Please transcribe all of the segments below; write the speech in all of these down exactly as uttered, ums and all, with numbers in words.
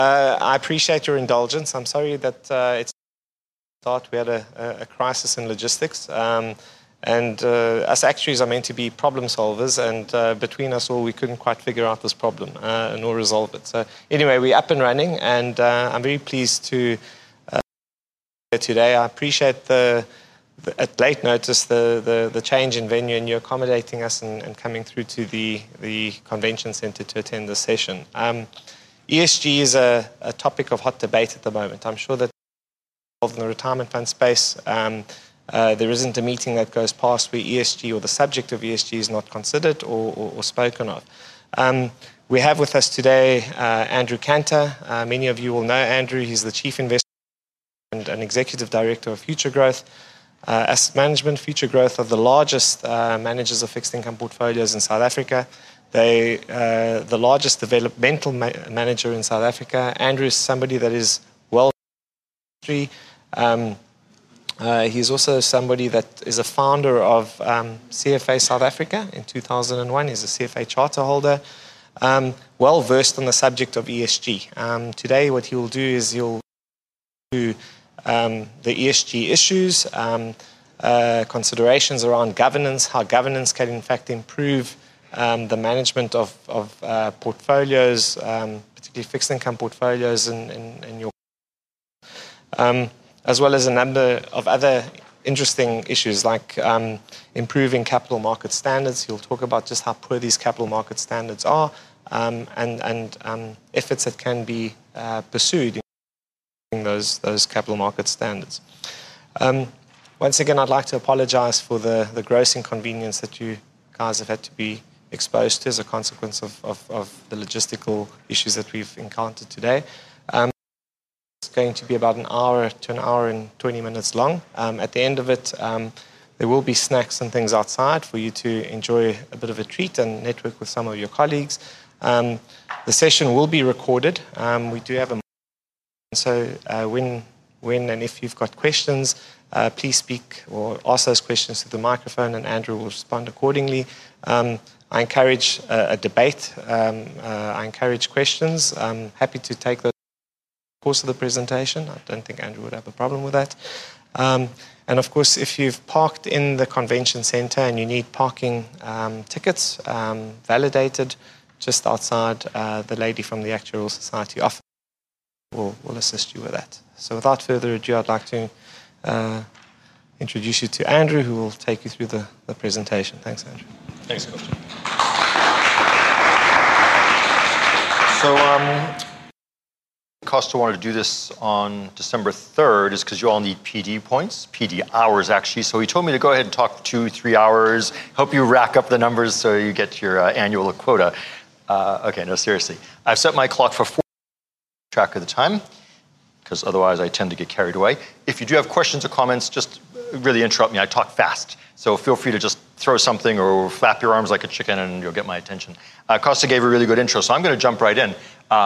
Uh, I appreciate your indulgence. I'm sorry that uh, it's start. We had a, a crisis in logistics, um, and uh, us actuaries are meant to be problem solvers, and uh, between us all, we couldn't quite figure out this problem uh, nor resolve it. So anyway, we're up and running, and uh, I'm very pleased to uh, today. I appreciate the, the at late notice the, the the change in venue, and you accommodating us and, and coming through to the the convention centre to attend this session. Um, E S G is a, a topic of hot debate at the moment. I'm sure that in the retirement fund space, um, uh, there isn't a meeting that goes past where E S G or the subject of E S G is not considered or, or, or spoken of. Um, we have with us today uh, Andrew Cantor. Uh, many of you will know Andrew. He's the Chief Investor and an Executive Director of Future Growth. Uh, Asset Management, Future Growth are the largest uh, managers of fixed income portfolios in South Africa. They uh, the largest developmental ma manager in South Africa. Andrew is somebody that is well known. Um, uh, he's also somebody that is a founder of um, C F A South Africa in two thousand one. He's a C F A charter holder, um, well versed on the subject of E S G. Um, today, what he will do is he'll do um, the E S G issues, um, uh, considerations around governance, how governance can in fact improve Um, the management of, of uh, portfolios, um, particularly fixed income portfolios in, in, in your um, as well as a number of other interesting issues like um, improving capital market standards. He'll talk about just how poor these capital market standards are um, and, and um, efforts that can be uh, pursued in those, those capital market standards. Um, once again, I'd like to apologize for the, the gross inconvenience that you guys have had to be exposed to as a consequence of, of, of the logistical issues that we've encountered today. Um, it's going to be about an hour to an hour and twenty minutes long. Um, at the end of it, um, there will be snacks and things outside for you to enjoy a bit of a treat and network with some of your colleagues. Um, the session will be recorded. Um, we do have a so uh, when, when and if you've got questions, uh, please speak or ask those questions to the microphone, and Andrew will respond accordingly. Um, I encourage uh, a debate. Um, uh, I encourage questions. I'm happy to take those in the course of the presentation. I don't think Andrew would have a problem with that. Um, and of course, if you've parked in the convention center and you need parking um, tickets um, validated, just outside, uh, the lady from the Actuarial Society office will, will assist you with that. So without further ado, I'd like to uh, introduce you to Andrew, who will take you through the, the presentation. Thanks, Andrew. Thanks, Costa. So, um, Costa wanted to do this on December third is because you all need P D points, P D hours actually. So he told me to go ahead and talk for two, three hours, help you rack up the numbers so you get your uh, annual quota. Uh, okay, no, seriously. I've set my clock for four track of the time, because otherwise I tend to get carried away. If you do have questions or comments, just really interrupt me. I talk fast. So feel free to just throw something or flap your arms like a chicken and you'll get my attention. Uh, Costa gave a really good intro, so I'm going to jump right in. Uh,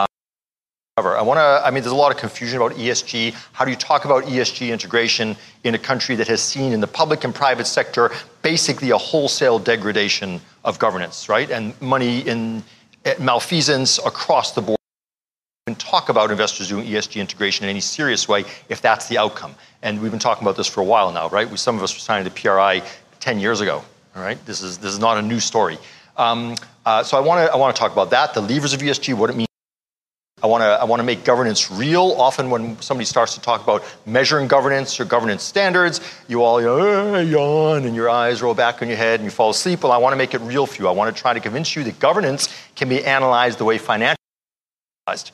I want to, I mean, there's a lot of confusion about E S G. How do you talk about E S G integration in a country that has seen in the public and private sector basically a wholesale degradation of governance, right? And money in malfeasance across the board. And talk about investors doing E S G integration in any serious way if that's the outcome. And we've been talking about this for a while now, right? We, some of us were signing the P R I ten years ago, all right? This is, this is not a new story. Um, uh, so I want to I want to talk about that, the levers of E S G, what it means. I want to I want to make governance real. Often when somebody starts to talk about measuring governance or governance standards, you all you know, eh, yawn and your eyes roll back on your head and you fall asleep. Well, I want to make it real for you. I want to try to convince you that governance can be analyzed the way finance is analyzed.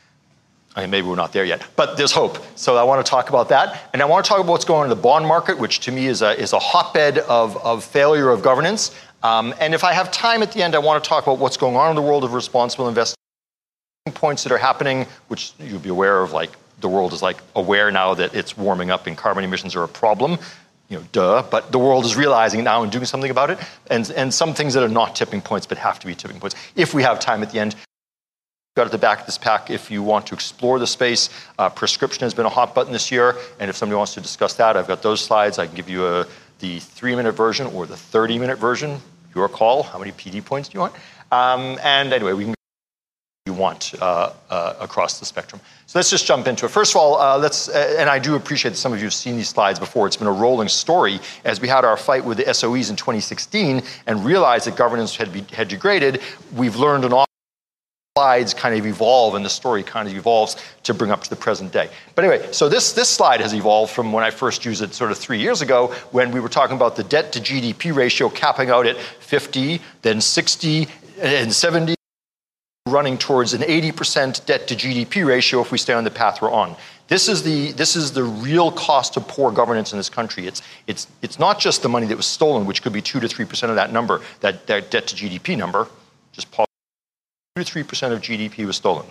I mean, maybe we're not there yet, but there's hope. So I want to talk about that. And I want to talk about what's going on in the bond market, which to me is a, is a hotbed of, of failure of governance. Um, and if I have time at the end, I want to talk about what's going on in the world of responsible investing, points that are happening, which you'll be aware of, like the world is like aware now that it's warming up and carbon emissions are a problem. You know, duh, but the world is realizing it now and doing something about it. And, and some things that are not tipping points, but have to be tipping points. If we have time at the end, got at the back of this pack if you want to explore the space. Uh, prescription has been a hot button this year, and if somebody wants to discuss that, I've got those slides. I can give you a, the three-minute version or the thirty-minute version. Your call. How many P D points do you want? Um, and anyway, we can you want uh, uh, across the spectrum. So let's just jump into it. First of all, uh, let's, uh, and I do appreciate that some of you have seen these slides before. It's been a rolling story as we had our fight with the S O Es in twenty sixteen and realized that governance had, be, had degraded. We've learned an awful slides kind of evolve and the story kind of evolves to bring up to the present day. But anyway, so this, this slide has evolved from when I first used it sort of three years ago when we were talking about the debt to G D P ratio capping out at fifty, then sixty, and seventy, running towards an eighty percent debt to G D P ratio if we stay on the path we're on. This is the, this is the real cost of poor governance in this country. It's, it's, it's not just the money that was stolen, which could be two to three percent of that number, that, that debt to G D P number, just pause. two to three percent of G D P was stolen.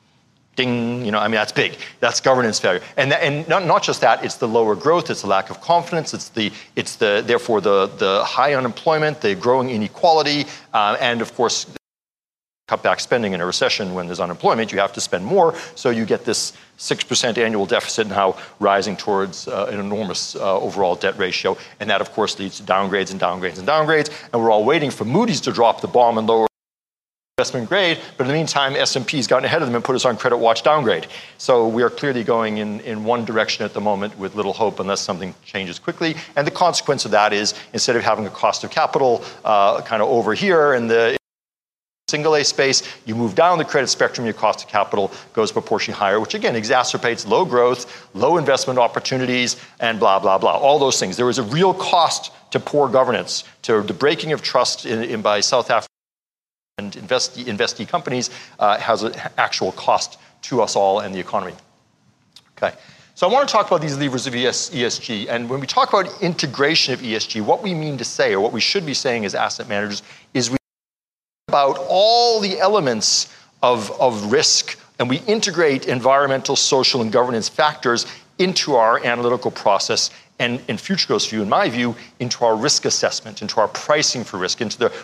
Ding, you know, I mean, that's big. That's governance failure. And, that, and not, not just that, it's the lower growth, it's the lack of confidence, it's the, it's the therefore the, the high unemployment, the growing inequality, uh, and of course, cut back spending in a recession when there's unemployment, you have to spend more, so you get this six percent annual deficit now rising towards uh, an enormous uh, overall debt ratio. And that, of course, leads to downgrades and downgrades and downgrades. And we're all waiting for Moody's to drop the bomb and lower investment grade, but in the meantime, S and P's gotten ahead of them and put us on credit watch downgrade. So we are clearly going in, in one direction at the moment with little hope unless something changes quickly. And the consequence of that is instead of having a cost of capital uh, kind of over here in the single A space, you move down the credit spectrum, your cost of capital goes proportionally higher, which again exacerbates low growth, low investment opportunities, and blah, blah, blah, all those things. There is a real cost to poor governance, to the breaking of trust in, in by South Africa and investee, investee companies uh, has an actual cost to us all and the economy. Okay, so I want to talk about these levers of E S G, and when we talk about integration of E S G, what we mean to say, or what we should be saying as asset managers, is we about all the elements of, of risk, and we integrate environmental, social, and governance factors into our analytical process, and in Futuregro's view, in my view, into our risk assessment, into our pricing for risk, into the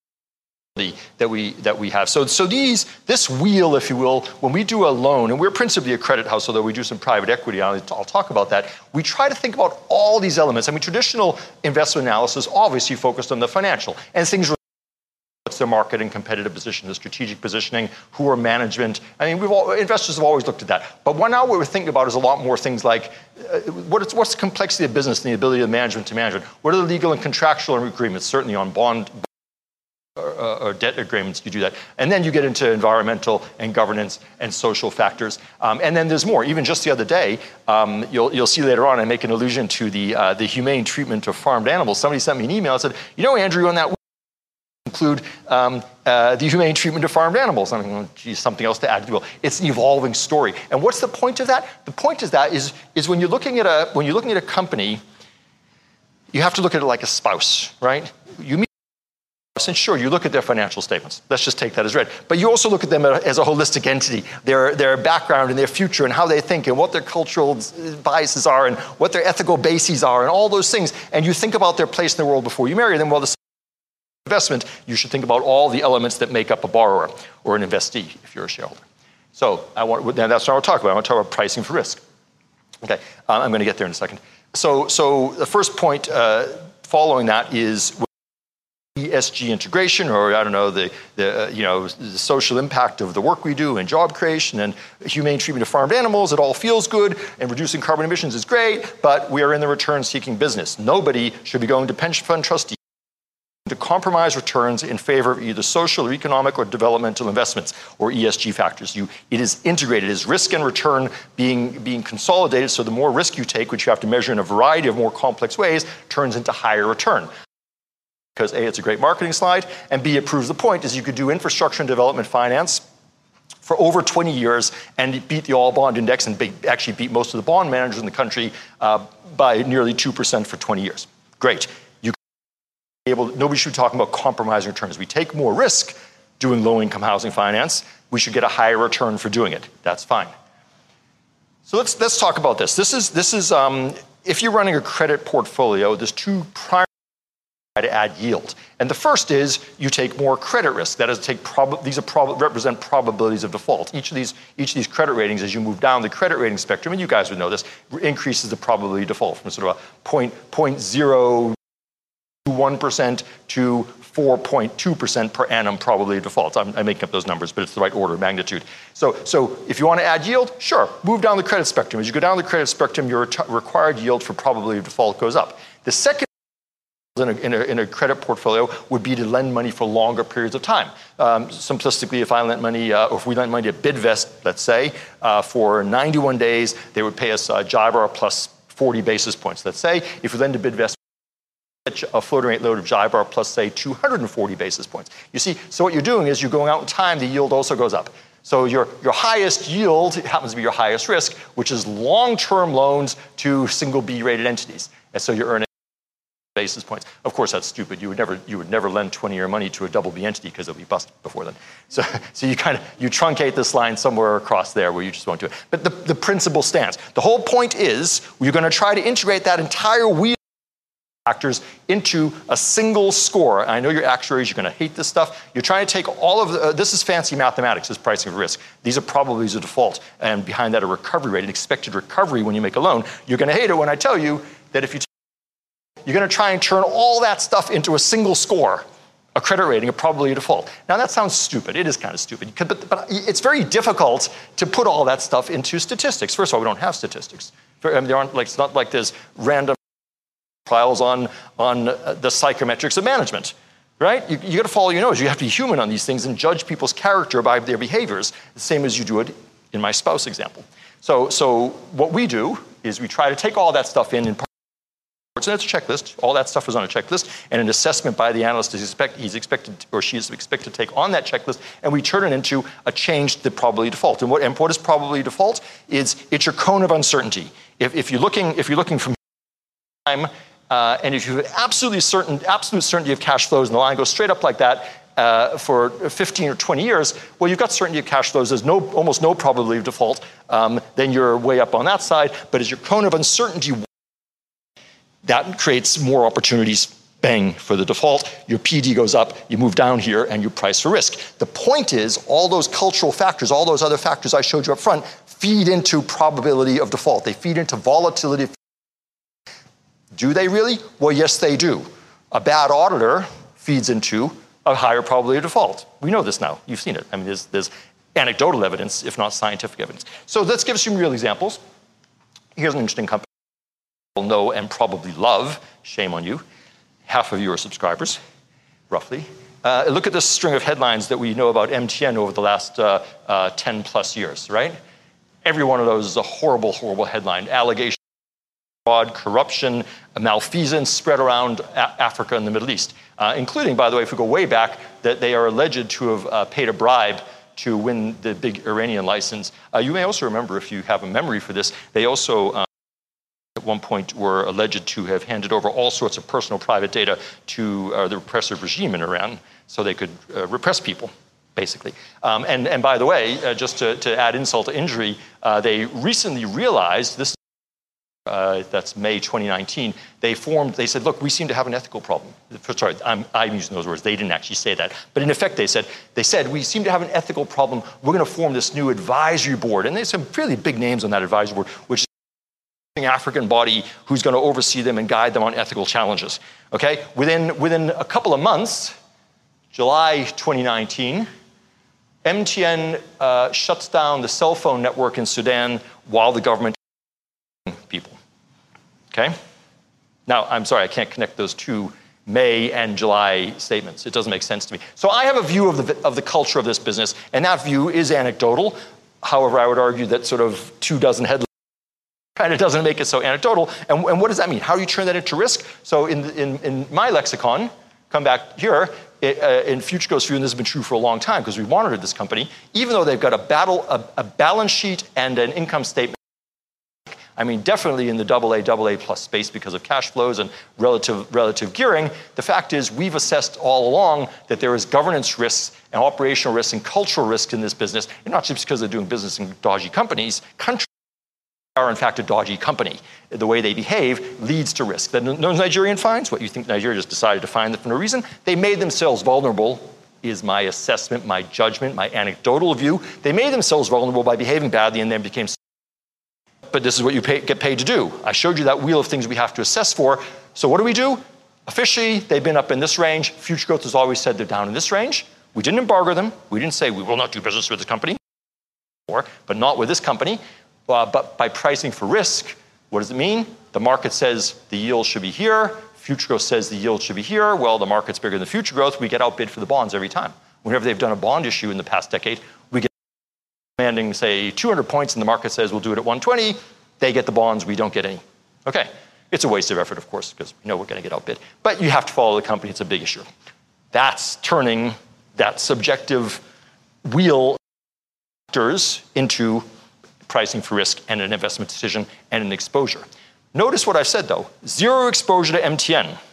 that we that we have. So so these this wheel, if you will, when we do a loan, and we're principally a credit house, although we do some private equity, I'll, I'll talk about that. We try to think about all these elements. I mean, traditional investment analysis obviously focused on the financial and things. What's their market and competitive position, the strategic positioning, who are management. I mean, we've all, investors have always looked at that. But what now what we're thinking about is a lot more things like uh, what is, what's the complexity of business and the ability of management to manage it? What are the legal and contractual agreements, certainly on bond or, uh, or debt agreements, you do that. And then you get into environmental and governance and social factors. Um, and then there's more. Even just the other day, um, you'll, you'll see later on, I make an allusion to the, uh, the humane treatment of farmed animals. Somebody sent me an email and said, you know, Andrew, on that include um, uh, the humane treatment of farmed animals. I mean, well, geez, something else to add to the wheel. It's an evolving story. And what's the point of that? The point is that is, is when you're looking at a when you're looking at a company, you have to look at it like a spouse, right? You meet a spouse, and sure, you look at their financial statements. Let's just take that as read. But you also look at them as a holistic entity, their their background and their future and how they think and what their cultural biases are and what their ethical bases are and all those things. And you think about their place in the world before you marry them. Well, the investment, you should think about all the elements that make up a borrower or an investee if you're a shareholder. So I want, now that's what I'll talk about. I want to talk about pricing for risk. Okay, uh, I'm going to get there in a second. So, so the first point uh, following that is E S G integration, or I don't know, the, the uh, you know, the social impact of the work we do and job creation and humane treatment of farmed animals. It all feels good, and reducing carbon emissions is great, but we are in the return-seeking business. Nobody should be going to pension fund trustees to compromise returns in favor of either social or economic or developmental investments or E S G factors. You, it is integrated, it is risk and return being, being consolidated, so the more risk you take, which you have to measure in a variety of more complex ways, turns into higher return. Because A, it's a great marketing slide, and B, it proves the point, is you could do infrastructure and development finance for over twenty years and beat the all bond index and be, actually beat most of the bond managers in the country uh, by nearly two percent for twenty years. Great. Able, nobody should be talking about compromising returns. We take more risk doing low-income housing finance. We should get a higher return for doing it. That's fine. So let's let's talk about this. This is this is um, if you're running a credit portfolio, there's two primary ways to add yield. And the first is you take more credit risk. That is, take prob- these are prob- represent probabilities of default. Each of these each of these credit ratings, as you move down the credit rating spectrum, and you guys would know this, increases the probability of default from sort of a point point zero. one percent to four point two percent per annum probability of default. I'm, I'm making up those numbers, but it's the right order of magnitude. So, so if you want to add yield, sure, move down the credit spectrum. As you go down the credit spectrum, your required yield for probability of default goes up. The second In a, in, a, in a credit portfolio would be to lend money for longer periods of time. Um, simplistically, if I lent money, uh, or if we lent money at Bidvest, let's say, uh, for ninety-one days, they would pay us uh, JIBAR plus forty basis points. Let's say, if we lend to Bidvest, a floating rate load of JIBAR plus, say, two hundred forty basis points. You see, so what you're doing is you're going out in time, the yield also goes up. So your, your highest yield happens to be your highest risk, which is long-term loans to single B rated entities. And so you're earning basis points. Of course, that's stupid. You would never, you would never lend twenty-year money to a double B entity because it'll be busted before then. So, so you kind of, you truncate this line somewhere across there where you just won't do it. But the, the principle stands. The whole point is you're going to try to integrate that entire wheel of factors into a single score. I know your actuaries, you're going to hate this stuff. You're trying to take all of the, uh, this is fancy mathematics, this pricing of risk. These are probabilities of default, and behind that a recovery rate, an expected recovery when you make a loan. You're going to hate it when I tell you that if you you're going to try and turn all that stuff into a single score, a credit rating, a probability of default. Now, that sounds stupid. It is kind of stupid. But, but it's very difficult to put all that stuff into statistics. First of all, we don't have statistics. I mean, there aren't, like, it's not like there's random trials on, on the psychometrics of management, right? You, you got to follow your nose. You have to be human on these things and judge people's character by their behaviors, the same as you do it in my spouse example. So, so what we do is we try to take all that stuff in and so that's a checklist. All that stuff is on a checklist, and an assessment by the analyst is expect, he's expected or she is expected to take on that checklist, and we turn it into a change to the probability of default. And what, and what is probability of default? Is it's your cone of uncertainty. If, if you're looking, if you're looking from time, uh, and if you have absolutely certain, absolute certainty of cash flows, and the line goes straight up like that uh, for fifteen or twenty years, well, you've got certainty of cash flows. There's no, almost no probability of default. Um, then you're way up on that side. But as your cone of uncertainty, that creates more opportunities, bang, for the default. Your P D goes up, you move down here, and you price for risk. The point is, all those cultural factors, all those other factors I showed you up front, feed into probability of default. They feed into volatility. Do they really? Well, yes, they do. A bad auditor feeds into a higher probability of default. We know this now. You've seen it. I mean, there's, there's anecdotal evidence, if not scientific evidence. So let's give some real examples. Here's an interesting company. Know and probably love, shame on you. Half of you are subscribers, roughly. Uh, look at this string of headlines that we know about M T N over the last uh, uh, ten plus years, right? Every one of those is a horrible, horrible headline. Allegation of fraud, corruption, malfeasance spread around a- Africa and the Middle East, uh, including, by the way, if we go way back, that they are alleged to have uh, paid a bribe to win the big Iranian license. Uh, you may also remember, if you have a memory for this, they also uh, at one point were alleged to have handed over all sorts of personal private data to uh, the repressive regime in Iran so they could uh, repress people, basically. Um, and, and by the way, uh, just to, to add insult to injury, uh, they recently realized, this uh, that's May twenty nineteen, they formed, they said, look, we seem to have an ethical problem. Sorry, I'm, I'm using those words. They didn't actually say that. But in effect, they said, they said, we seem to have an ethical problem. We're going to form this new advisory board. And there's some really big names on that advisory board, which African body who's going to oversee them and guide them on ethical challenges. Okay? Within, within a couple of months, July twenty nineteen, M T N uh, shuts down the cell phone network in Sudan while the government people. Okay? Now, I'm sorry, I can't connect those two May and July statements. It doesn't make sense to me. So I have a view of the, of the culture of this business, and that view is anecdotal. However, I would argue that sort of two dozen headlines kind of doesn't make it so anecdotal. And, and what does that mean? How do you turn that into risk? So in, in, in my lexicon, come back here, it, uh, in FutureGo's view, and this has been true for a long time because we've monitored this company, even though they've got a, battle, a, a balance sheet and an income statement, I mean, definitely in the double A, double A plus space because of cash flows and relative, relative gearing, the fact is we've assessed all along that there is governance risks and operational risks and cultural risks in this business, and not just because they're doing business in dodgy companies. Countries are in fact a dodgy company. The way they behave leads to risk. Then those Nigerian fines, what you think Nigeria just decided to fine them for no reason, they made themselves vulnerable, is my assessment, my judgment, my anecdotal view. They made themselves vulnerable by behaving badly and then became. But this is what you pay, get paid to do. I showed you that wheel of things we have to assess for. So what do we do? Officially, they've been up in this range. Future Growth has always said they're down in this range. We didn't embargo them. We didn't say we will not do business with this company, but not with this company. Uh, but by pricing for risk, what does it mean? The market says the yield should be here. Future Growth says the yield should be here. Well, the market's bigger than Future Growth. We get outbid for the bonds every time. Whenever they've done a bond issue in the past decade, we get demanding, say, two hundred points, and the market says we'll do it at one twenty. They get the bonds. We don't get any. Okay. It's a waste of effort, of course, because we know we're going to get outbid. But you have to follow the company. It's a big issue. That's turning that subjective wheel factors into pricing for risk and an investment decision and an exposure. Notice what I've said, though. Zero exposure to M T N.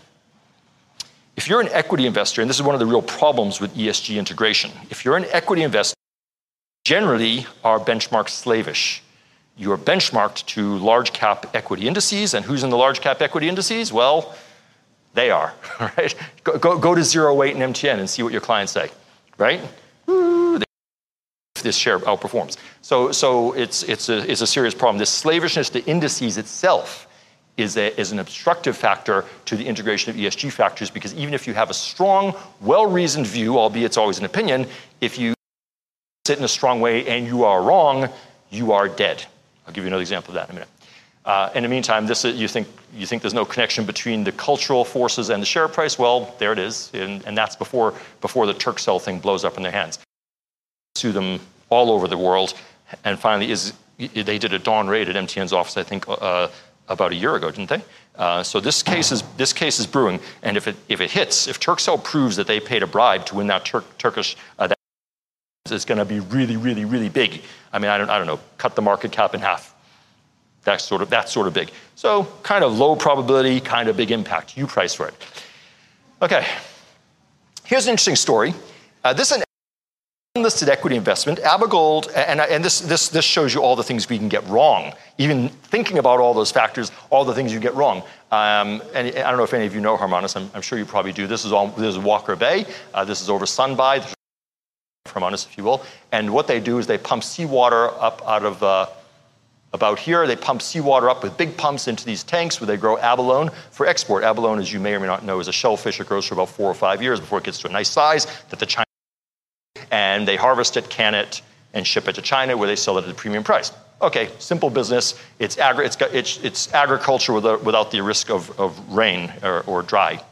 If you're an equity investor, and this is one of the real problems with E S G integration, if you're an equity investor, generally are benchmark slavish. You are benchmarked to large cap equity indices, and who's in the large cap equity indices? Well, they are, right? Go, go, go to zero weight and M T N and see what your clients say, right? Ooh, this share outperforms. So, so it's, it's, a, it's a serious problem. This slavishness to indices itself is, a, is an obstructive factor to the integration of E S G factors, because even if you have a strong, well-reasoned view, albeit it's always an opinion, if you sit in a strong way and you are wrong, you are dead. I'll give you another example of that in a minute. Uh, in the meantime, this is, you think you think there's no connection between the cultural forces and the share price? Well, there it is, and, and that's before before the Turkcell thing blows up in their hands. Sue them all over the world, and finally, is they did a dawn raid at M T N's office, I think, uh, about a year ago, didn't they? Uh, so this case is this case is brewing, and if it if it hits, if Turkcell proves that they paid a bribe to win that Tur Turkish. Uh, that it's going to be really, really, really big. I mean, I don't, I don't know, cut the market cap in half. That's sort of, that's sort of big. So kind of low probability, kind of big impact. You price for it. Okay. Here's an interesting story. Uh, this is an unlisted equity investment. Abagold, and, and this, this, this shows you all the things we can get wrong. Even thinking about all those factors, all the things you get wrong. Um, and I don't know if any of you know Hermanus. I'm, I'm sure you probably do. This is, all, this is Walker Bay. Uh, this is over Sunbai. Hermanus, if you will. And what they do is they pump seawater up out of uh, about here. They pump seawater up with big pumps into these tanks where they grow abalone for export. Abalone, as you may or may not know, is a shellfish. It grows for about four or five years before it gets to a nice size that the Chinese, and they harvest it, can it, and ship it to China where they sell it at a premium price. Okay, simple business. It's, agri it's, got, it's, it's agriculture without, without the risk of, of rain or, or dry.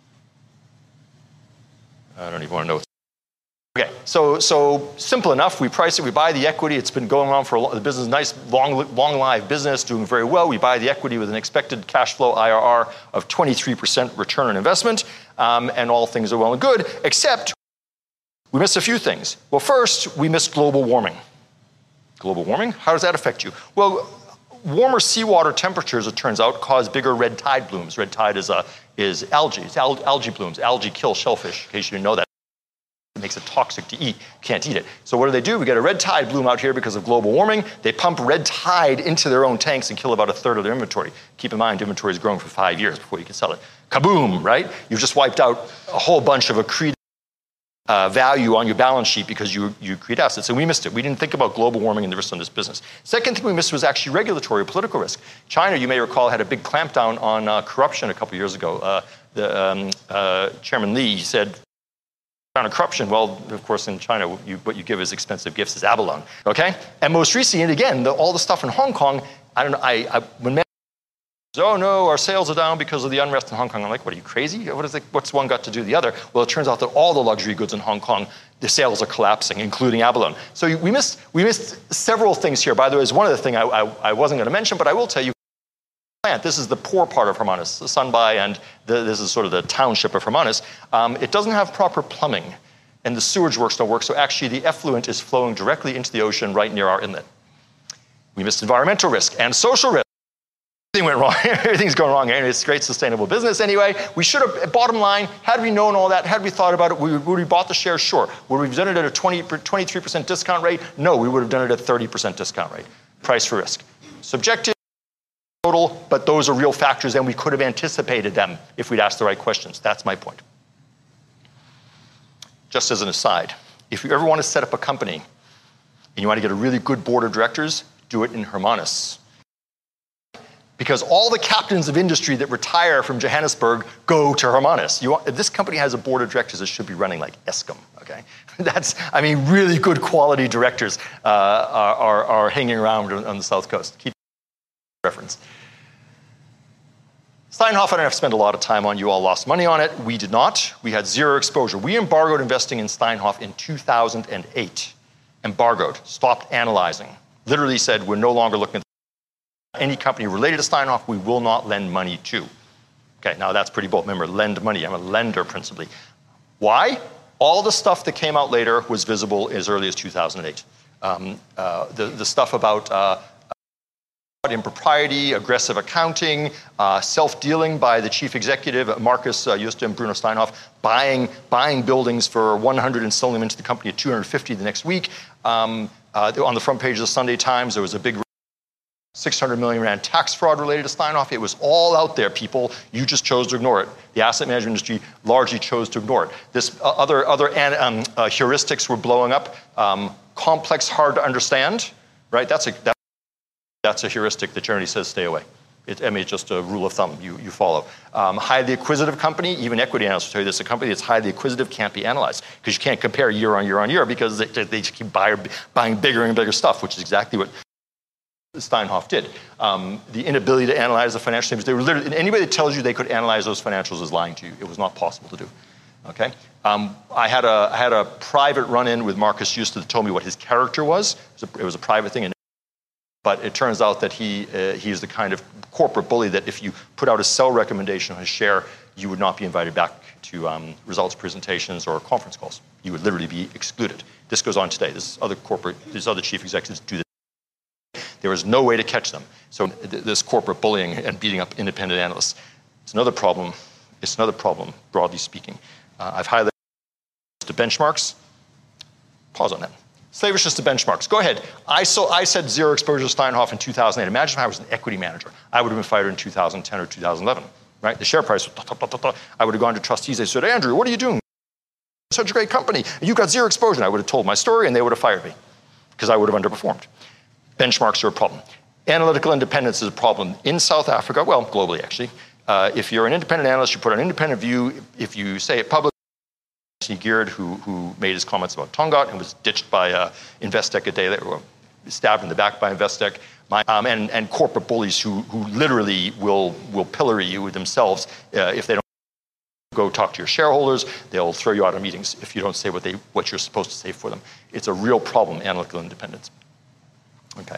I don't even want to know. Okay, so, so simple enough. We price it, we buy the equity. It's been going on for a long, the business, nice, long, long live business, doing very well. We buy the equity with an expected cash flow I R R of twenty-three percent return on investment, um, and all things are well and good, except we missed a few things. Well, first, we missed global warming. Global warming, how does that affect you? Well, warmer seawater temperatures, it turns out, cause bigger red tide blooms. Red tide is, a, is algae, it's al algae blooms. Algae kill shellfish, in case you didn't know that. It makes it toxic to eat. Can't eat it. So what do they do? We get a red tide bloom out here because of global warming. They pump red tide into their own tanks and kill about a third of their inventory. Keep in mind, inventory is growing for five years before you can sell it. Kaboom, right? You've just wiped out a whole bunch of accreted uh, value on your balance sheet because you, you create assets. And we missed it. We didn't think about global warming and the risks on this business. Second thing we missed was actually regulatory or political risk. China, you may recall, had a big clampdown on uh, corruption a couple years ago. Uh, the, um, uh, Chairman Li said, on corruption, well, of course, in China, you, what you give as expensive gifts is abalone, okay? And most recently, and again, the, all the stuff in Hong Kong, I don't know, I, I when men say, oh no, our sales are down because of the unrest in Hong Kong, I'm like, what, are you crazy? What is it, what's one got to do with the other? Well, it turns out that all the luxury goods in Hong Kong, the sales are collapsing, including abalone. So we missed, we missed several things here. By the way, is one of the things I, I, I wasn't going to mention, but I will tell you, this is the poor part of Hermanus, the Sunbai, and the, this is sort of the township of Hermanus. Um, it doesn't have proper plumbing, and the sewage works don't work, so actually the effluent is flowing directly into the ocean right near our inlet. We missed environmental risk and social risk. Everything went wrong. Everything's going wrong here, and it's great sustainable business anyway. We should have, bottom line, had we known all that, had we thought about it, would we bought the shares? Sure. Would we have done it at a twenty, twenty-three percent discount rate? No, we would have done it at thirty percent discount rate. Price for risk. Subjective. Total, but those are real factors, and we could have anticipated them if we'd asked the right questions. That's my point. Just as an aside, if you ever want to set up a company and you want to get a really good board of directors, do it in Hermanus. because all the captains of industry that retire from Johannesburg go to Hermanus. You want, this company has a board of directors that should be running like Eskom, okay? That's, I mean, really good quality directors uh, are, are, are hanging around on the South Coast. Keep reference. Steinhoff, I don't have to spend a lot of time on. You all lost money on it. We did not. We had zero exposure. We embargoed investing in Steinhoff in two thousand eight. Embargoed, stopped analyzing. Literally said, we're no longer looking at any company related to Steinhoff, we will not lend money to. Okay, now that's pretty bold. Remember, lend money. I'm a lender principally. Why? All the stuff that came out later was visible as early as two thousand eight. Um, uh, the, the stuff about uh, impropriety, aggressive accounting, uh, self-dealing by the chief executive, Marcus uh, Justin Bruno Steinhoff, buying, buying buildings for one hundred and selling them into the company at two hundred fifty the next week. Um, uh, on the front page of the Sunday Times, there was a big six hundred million rand tax fraud related to Steinhoff. It was all out there, people. You just chose to ignore it. The asset management industry largely chose to ignore it. This uh, other, other um, uh, heuristics were blowing up. Um, complex, hard to understand, right? That's a, that, that's a heuristic that generally says stay away. It, I mean, it's just a rule of thumb you, you follow. Um, highly acquisitive company, even equity analysts will tell you this, a company that's highly acquisitive can't be analyzed because you can't compare year on year on year because they, they just keep buy, buying bigger and bigger stuff, which is exactly what Steinhoff did. Um, the inability to analyze the financial statements, they were literally, anybody that tells you they could analyze those financials is lying to you. It was not possible to do. Okay? Um, I, had a, I had a private run-in with Marcus Justin that told me what his character was. It was a, it was a private thing. And But it turns out that he uh, he is the kind of corporate bully that if you put out a sell recommendation on his share, you would not be invited back to um, results presentations or conference calls. You would literally be excluded. This goes on today. This other corporate, these other chief executives do this. There is no way to catch them. So th this corporate bullying and beating up independent analysts, it's another problem. It's another problem, broadly speaking. Uh, I've highlighted the benchmarks. Pause on that. Slavishness to benchmarks. Go ahead. I, so, I said zero exposure to Steinhoff in two thousand eight. Imagine if I was an equity manager. I would have been fired in two thousand ten or two thousand eleven, right? The share price, I would have gone to trustees. They said, Andrew, what are you doing? Such a great company. You got zero exposure. And I would have told my story and they would have fired me because I would have underperformed. Benchmarks are a problem. Analytical independence is a problem in South Africa, well, globally actually. Uh, if you're an independent analyst, you put an independent view. If you say it publicly, Geared, who, who made his comments about Tongaat and was ditched by uh, Investec a day later, or stabbed in the back by Investec, my, um, and, and corporate bullies who, who literally will, will pillory you themselves uh, if they don't go talk to your shareholders. They'll throw you out of meetings if you don't say what, they, what you're supposed to say for them. It's a real problem, analytical independence. Okay.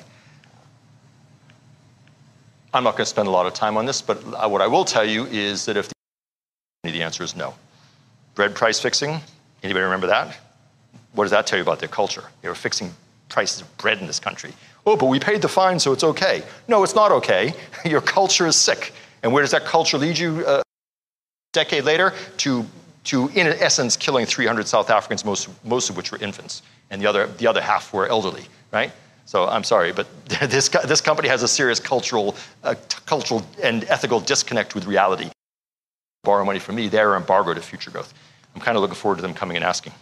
I'm not going to spend a lot of time on this, but what I will tell you is that if the, the answer is no. Bread price fixing, anybody remember that? What does that tell you about their culture? They were fixing prices of bread in this country. Oh, but we paid the fine, so it's okay. No, it's not okay. Your culture is sick. And where does that culture lead you uh, a decade later? To, to, in essence, killing three hundred South Africans, most, most of which were infants. And the other, the other half were elderly, right? So I'm sorry, but this, this company has a serious cultural, uh, cultural and ethical disconnect with reality. Borrow money from me, they're embargoed to future growth. I'm kind of looking forward to them coming and asking.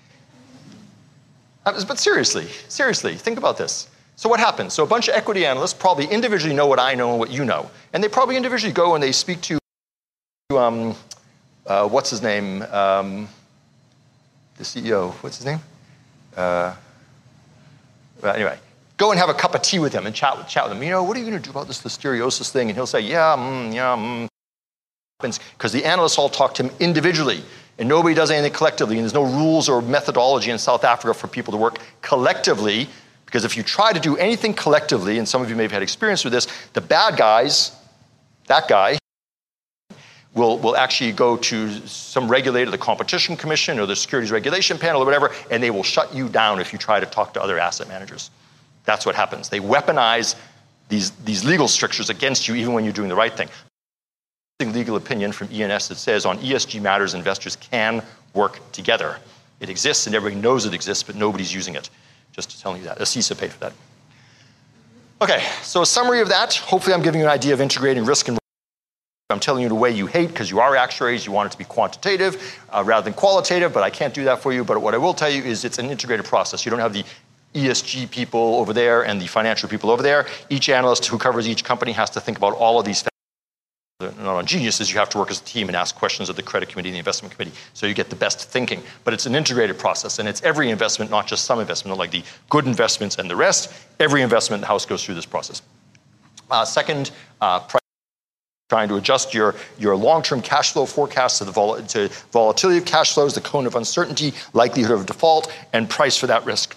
Uh, but seriously, seriously, think about this. So what happens? So a bunch of equity analysts probably individually know what I know and what you know. And they probably individually go and they speak to, um, uh, what's his name? Um, the C E O, what's his name? Uh, well, anyway, go and have a cup of tea with him and chat with, chat with him. You know, what are you going to do about this listeriosis thing? And he'll say, yeah, mm, yeah, mm. Because the analysts all talk to him individually and nobody does anything collectively, and there's no rules or methodology in South Africa for people to work collectively, because if you try to do anything collectively, and some of you may have had experience with this, the bad guys, that guy, will, will actually go to some regulator, the Competition Commission or the Securities Regulation Panel or whatever, and they will shut you down if you try to talk to other asset managers. That's what happens. They weaponize these, these legal strictures against you even when you're doing the right thing. Legal opinion from E N S that says on E S G matters, investors can work together. It exists and everybody knows it exists, but nobody's using it. Just telling you that. A CISA paid for that. Okay, so a summary of that. Hopefully I'm giving you an idea of integrating risk and I'm telling you the way you hate because you are actuaries, you want it to be quantitative uh, rather than qualitative, but I can't do that for you. But what I will tell you is it's an integrated process. You don't have the E S G people over there and the financial people over there. Each analyst who covers each company has to think about all of these factors. Not on Geniuses, you have to work as a team and ask questions of the credit committee and the investment committee, so you get the best thinking. But it's an integrated process, and it's every investment, not just some investment, not like the good investments and the rest. Every investment in the house goes through this process. Uh, second, uh, price. Trying to adjust your, your long-term cash flow forecast to the vol to volatility of cash flows, the cone of uncertainty, likelihood of default, and price for that risk.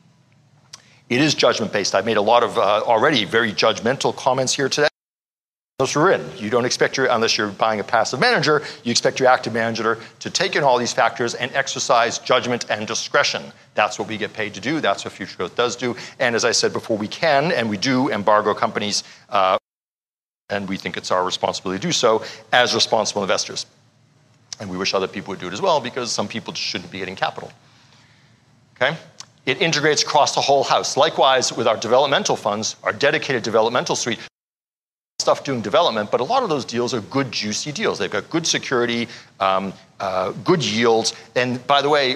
It is judgment-based. I've made a lot of uh, already very judgmental comments here today. Those are in. You don't expect your, unless you're buying a passive manager, you expect your active manager to take in all these factors and exercise judgment and discretion. That's what we get paid to do. That's what Future Growth does do. And as I said before, we can and we do embargo companies, uh, and we think it's our responsibility to do so as responsible investors. And we wish other people would do it as well, because some people just shouldn't be getting capital. Okay? It integrates across the whole house. Likewise, with our developmental funds, our dedicated developmental suite, stuff doing development, but a lot of those deals are good, juicy deals. They've got good security, um, uh, good yields. And by the way,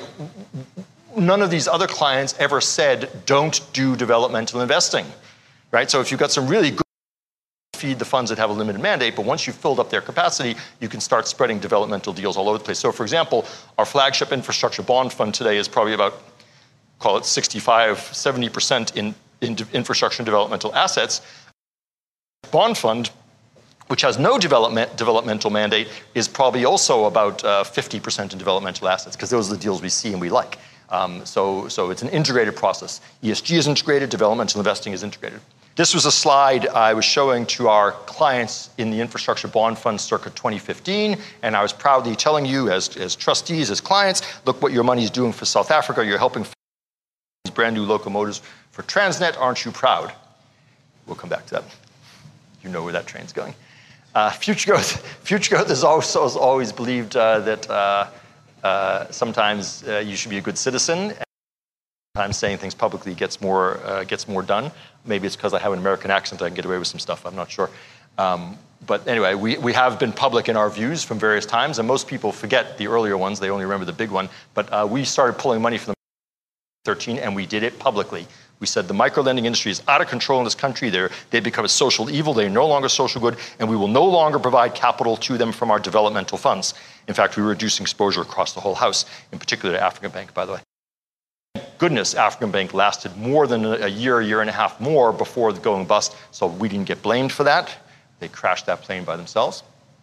none of these other clients ever said, don't do developmental investing, right? So if you've got some really good, feed the funds that have a limited mandate, but once you've filled up their capacity, you can start spreading developmental deals all over the place. So for example, our flagship infrastructure bond fund today is probably about, call it sixty-five, seventy percent in, in infrastructure and developmental assets. Bond fund, which has no development, developmental mandate, is probably also about uh, fifty percent in developmental assets, because those are the deals we see and we like. Um, so, so it's an integrated process. E S G is integrated, developmental investing is integrated. This was a slide I was showing to our clients in the infrastructure bond fund circa twenty fifteen, and I was proudly telling you as, as trustees, as clients, look what your money is doing for South Africa. You're helping these brand new locomotives for Transnet. Aren't you proud? We'll come back to that. You know where that train's going. Uh, Future Growth. Future Growth has always, always believed uh, that uh, uh, sometimes uh, you should be a good citizen. And sometimes saying things publicly gets more uh, gets more done. Maybe it's because I have an American accent, I can get away with some stuff. I'm not sure. Um, but anyway, we, we have been public in our views from various times, and most people forget the earlier ones. They only remember the big one. But uh, we started pulling money from the thirteen, and we did it publicly. We said the microlending industry is out of control in this country. They're, they become a social evil. They're no longer social good, and we will no longer provide capital to them from our developmental funds. In fact, we were reducing exposure across the whole house, in particular to African Bank, by the way. Thank goodness, African Bank lasted more than a year, a year and a half more before the going bust, so we didn't get blamed for that. They crashed that plane by themselves.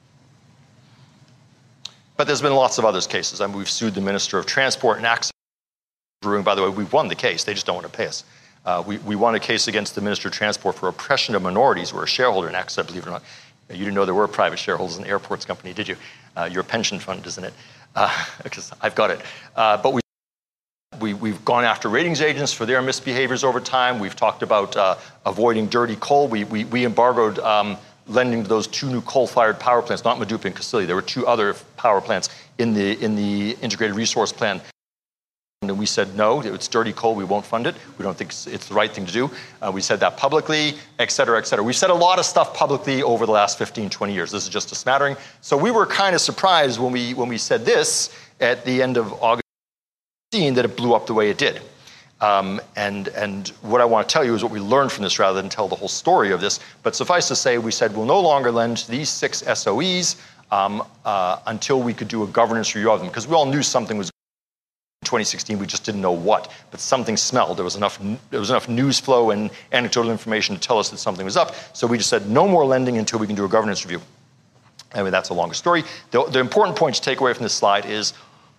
But there's been lots of other cases. I mean, we've sued the Minister of Transport and Access. By the way, we've won the case. They just don't want to pay us. Uh, we, we won a case against the Minister of Transport for oppression of minorities. We're a shareholder in Access, believe it or not. You didn't know there were private shareholders in the airports company, did you? Uh, your pension fund, isn't it? Because uh, I've got it. Uh, but we, we, we've gone after ratings agents for their misbehaviors over time. We've talked about uh, avoiding dirty coal. We, we, we embargoed um, lending to those two new coal-fired power plants, not Medupi and Casili. There were two other power plants in the, in the integrated resource plan. And we said, no, it's dirty coal, we won't fund it. We don't think it's, it's the right thing to do. Uh, we said that publicly, et cetera, et cetera. We've said a lot of stuff publicly over the last fifteen, twenty years. This is just a smattering. So we were kind of surprised when we, when we said this at the end of August fifteen that it blew up the way it did. Um, and, and what I want to tell you is what we learned from this rather than tell the whole story of this. But suffice to say, we said we'll no longer lend to these six S O Es um, uh, until we could do a governance review of them, because we all knew something was twenty sixteen, we just didn't know what, but something smelled. There was enough, there was enough news flow and anecdotal information to tell us that something was up. So we just said no more lending until we can do a governance review. Anyway, that's a longer story. The, the important point to take away from this slide is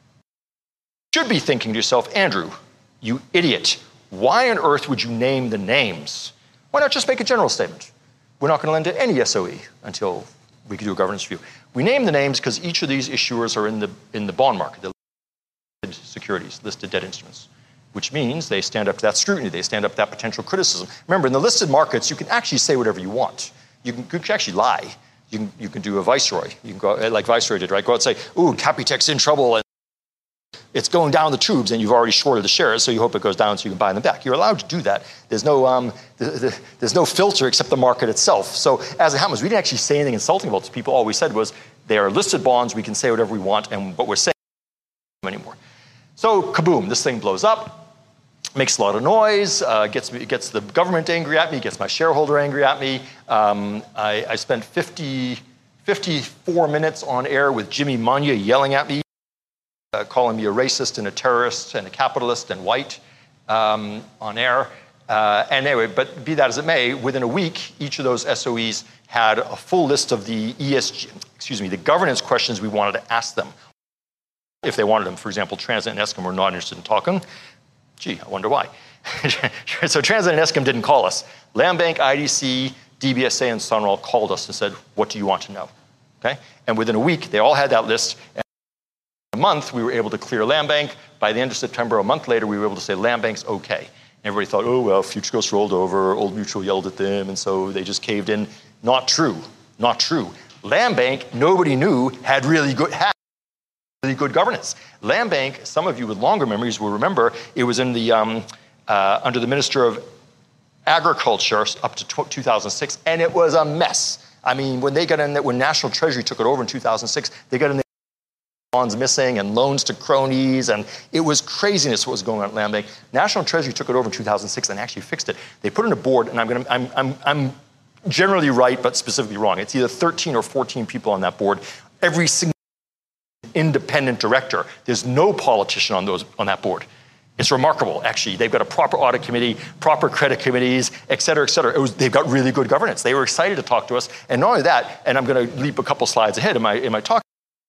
you should be thinking to yourself, Andrew, you idiot, why on earth would you name the names? Why not just make a general statement? We're not going to lend to any S O E until we can do a governance review. We name the names because each of these issuers are in the, in the bond market. They're securities, listed debt instruments, which means they stand up to that scrutiny, they stand up to that potential criticism. Remember, in the listed markets, you can actually say whatever you want. You can, you can actually lie. You can, you can do a Viceroy. You can go, like Viceroy did, right? Go out and say, ooh, Capitec's in trouble, and it's going down the tubes, and you've already shorted the shares, so you hope it goes down so you can buy them back. You're allowed to do that. There's no, um, the, the, there's no filter except the market itself. So as it happens, we didn't actually say anything insulting about these people. All we said was, they are listed bonds, we can say whatever we want, and what we're saying anymore. So kaboom, this thing blows up. makes a lot of noise, uh, gets me, gets the government angry at me, gets my shareholder angry at me. Um, I, I spent fifty, fifty-four minutes on air with Jimmy Manya yelling at me, uh, calling me a racist and a terrorist and a capitalist and white um, on air. Uh, and anyway, but be that as it may, within a week, each of those S O Es had a full list of the E S G, excuse me, the governance questions we wanted to ask them. If they wanted them, for example, Transnet and Eskom were not interested in talking. Gee, I wonder why. So Transnet and Eskom didn't call us. Land Bank, I D C, D B S A, and Sunrol called us and said, what do you want to know? Okay? And within a week, they all had that list. And in a month, we were able to clear Land Bank. By the end of September, a month later, we were able to say Land Bank's okay. Everybody thought, oh, well, Future Coast rolled over, Old Mutual yelled at them, and so they just caved in. Not true. Not true. Land Bank, nobody knew, had really good, had really good governance. Land Bank, some of you with longer memories will remember, it was in the, um, uh, under the Minister of Agriculture up to two thousand six, and it was a mess. I mean, when they got in, when National Treasury took it over in two thousand six, they got in there, bonds missing and loans to cronies, and it was craziness what was going on at Land Bank. National Treasury took it over in two thousand six and actually fixed it. They put in a board, and I'm going to, I'm, I'm, I'm generally right, but specifically wrong. It's either thirteen or fourteen people on that board. Every single independent director. There's no politician on those on that board. It's remarkable, actually. They've got a proper audit committee, proper credit committees, et cetera, et cetera. It was, they've got really good governance. They were excited to talk to us, and not only that, and I'm going to leap a couple slides ahead in my in my talk.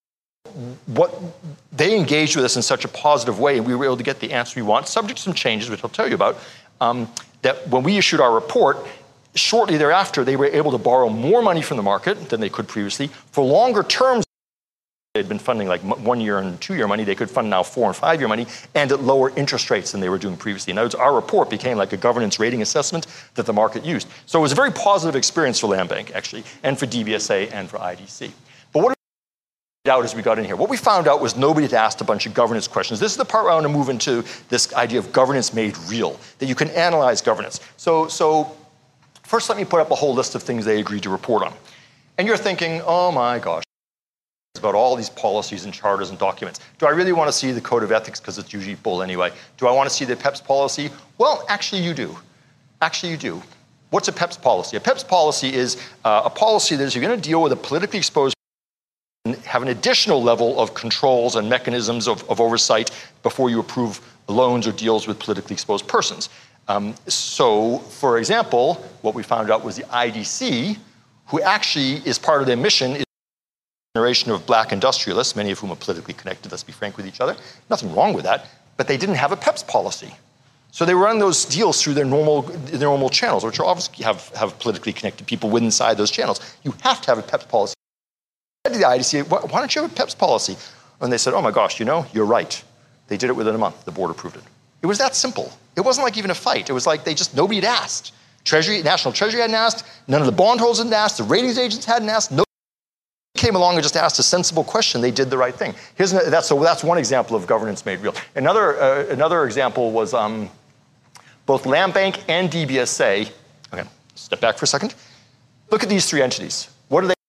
What they engaged with us in such a positive way, and we were able to get the answer we want, subject to some changes, which I'll tell you about, um, that when we issued our report, shortly thereafter, they were able to borrow more money from the market than they could previously. For longer terms, they'd been funding like one year and two year money, they could fund now four and five year money, and at lower interest rates than they were doing previously. In other words, our report became like a governance rating assessment that the market used. So it was a very positive experience for Land Bank, actually, and for D B S A and for I D C. But what out as we got in here. What we found out was nobody had asked a bunch of governance questions. This is the part where I want to move into this idea of governance made real, that you can analyze governance. So, so first let me put up a whole list of things they agreed to report on. And you're thinking, oh my gosh, it's about all these policies and charters and documents. Do I really want to see the code of ethics because it's usually bull anyway? Do I want to see the PEPS policy? Well, actually you do. Actually you do. What's a PEPS policy? A PEPS policy is uh, a policy that is you're going to deal with a politically exposed have an additional level of controls and mechanisms of, of oversight before you approve loans or deals with politically exposed persons. Um, so, for example, what we found out was the I D C, who actually is part of their mission, is a generation of black industrialists, many of whom are politically connected, let's be frank with each other. Nothing wrong with that, but they didn't have a PEPS policy. So they run those deals through their normal, their normal channels, which are obviously have, have politically connected people within inside those channels. You have to have a PEPS policy. To the I D C, why don't you have a PEPS policy? And they said, oh my gosh, you know, you're right. They did it within a month. The board approved it. It was that simple. It wasn't like even a fight. It was like they just, nobody had asked. Treasury, National Treasury hadn't asked. None of the bondholders hadn't asked. The ratings agents hadn't asked. Nobody came along and just asked a sensible question. They did the right thing. Here's an, that's, so that's one example of governance made real. Another, uh, another example was um, both Land Bank and D B S A. Okay, step back for a second. Look at these three entities. What are they?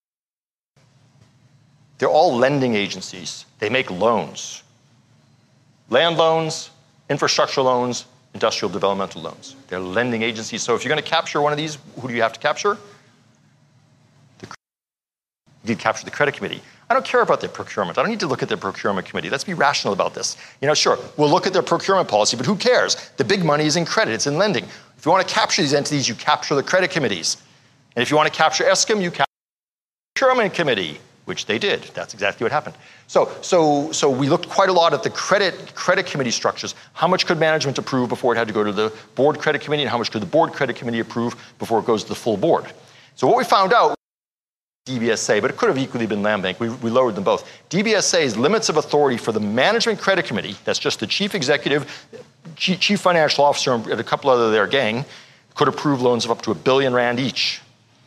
They're all lending agencies. They make loans. Land loans, infrastructure loans, industrial developmental loans. They're lending agencies. So if you're going to capture one of these, who do you have to capture? The, you capture the credit committee. I don't care about their procurement. I don't need to look at their procurement committee. Let's be rational about this. You know, sure, we'll look at their procurement policy, but who cares? The big money is in credit. It's in lending. If you want to capture these entities, you capture the credit committees. And if you want to capture Eskom, you capture the procurement committee, which they did. That's exactly what happened. So, so, so we looked quite a lot at the credit, credit committee structures. How much could management approve before it had to go to the board credit committee, and how much could the board credit committee approve before it goes to the full board? So what we found out, D B S A, but it could have equally been Land Bank. We, we lowered them both. D B S A's limits of authority for the management credit committee, that's just the chief executive, chief, chief financial officer, and a couple other of their gang, could approve loans of up to a billion rand each.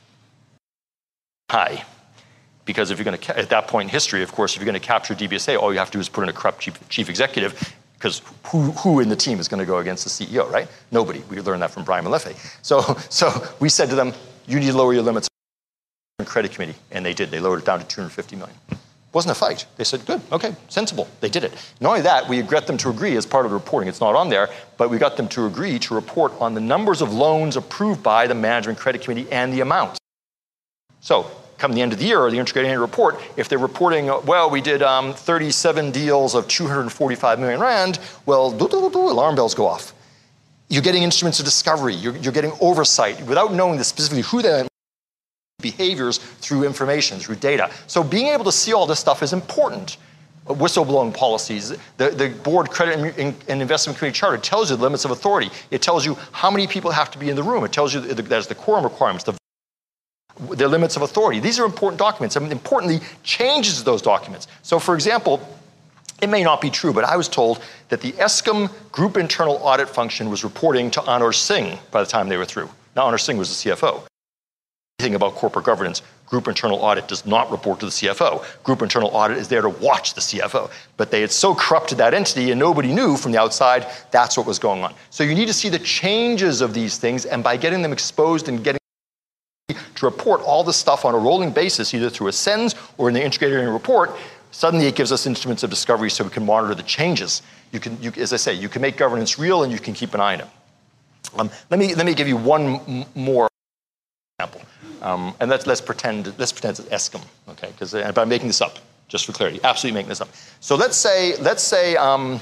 High. Because if you're going to, at that point in history, of course, if you're going to capture D B S A, all you have to do is put in a corrupt chief, chief executive, because who, who in the team is going to go against the C E O, right? Nobody. We learned that from Brian Molefe. So, so we said to them, you need to lower your limits on the credit committee, and they did. They lowered it down to two hundred fifty million. Wasn't a fight. They said, good, okay, sensible. They did it. Not only that, we got them to agree as part of the reporting. It's not on there, but we got them to agree to report on the numbers of loans approved by the Management Credit Committee and the amounts. So come the end of the year or the integrated annual report, if they're reporting, well, we did um, thirty-seven deals of two hundred forty-five million rand, well, doo, doo, doo, alarm bells go off. You're getting instruments of discovery. You're, you're getting oversight without knowing the specifically who they behaviors through information, through data. So being able to see all this stuff is important. Whistleblowing policies, the, the board credit and investment committee charter tells you the limits of authority. It tells you how many people have to be in the room. It tells you there's the quorum requirements, the, the limits of authority. These are important documents, and importantly, changes to those documents. So for example, it may not be true, but I was told that the ESCOM group internal audit function was reporting to Anur Singh by the time they were through. Now Anur Singh was the C F O. Thing about corporate governance, group internal audit does not report to the C F O. Group internal audit is there to watch the C F O. But they had so corrupted that entity and nobody knew from the outside that's what was going on. So you need to see the changes of these things, and by getting them exposed and getting to report all this stuff on a rolling basis, either through a S E N S or in the integrated annual report, suddenly it gives us instruments of discovery so we can monitor the changes. You can, you, as I say, you can make governance real and you can keep an eye on it. Um, let me, let me give you one m more example. Um, and let's, let's pretend let's pretend it's ESCOM, okay? Because uh, I'm making this up, just for clarity, absolutely making this up. So let's say let's say um,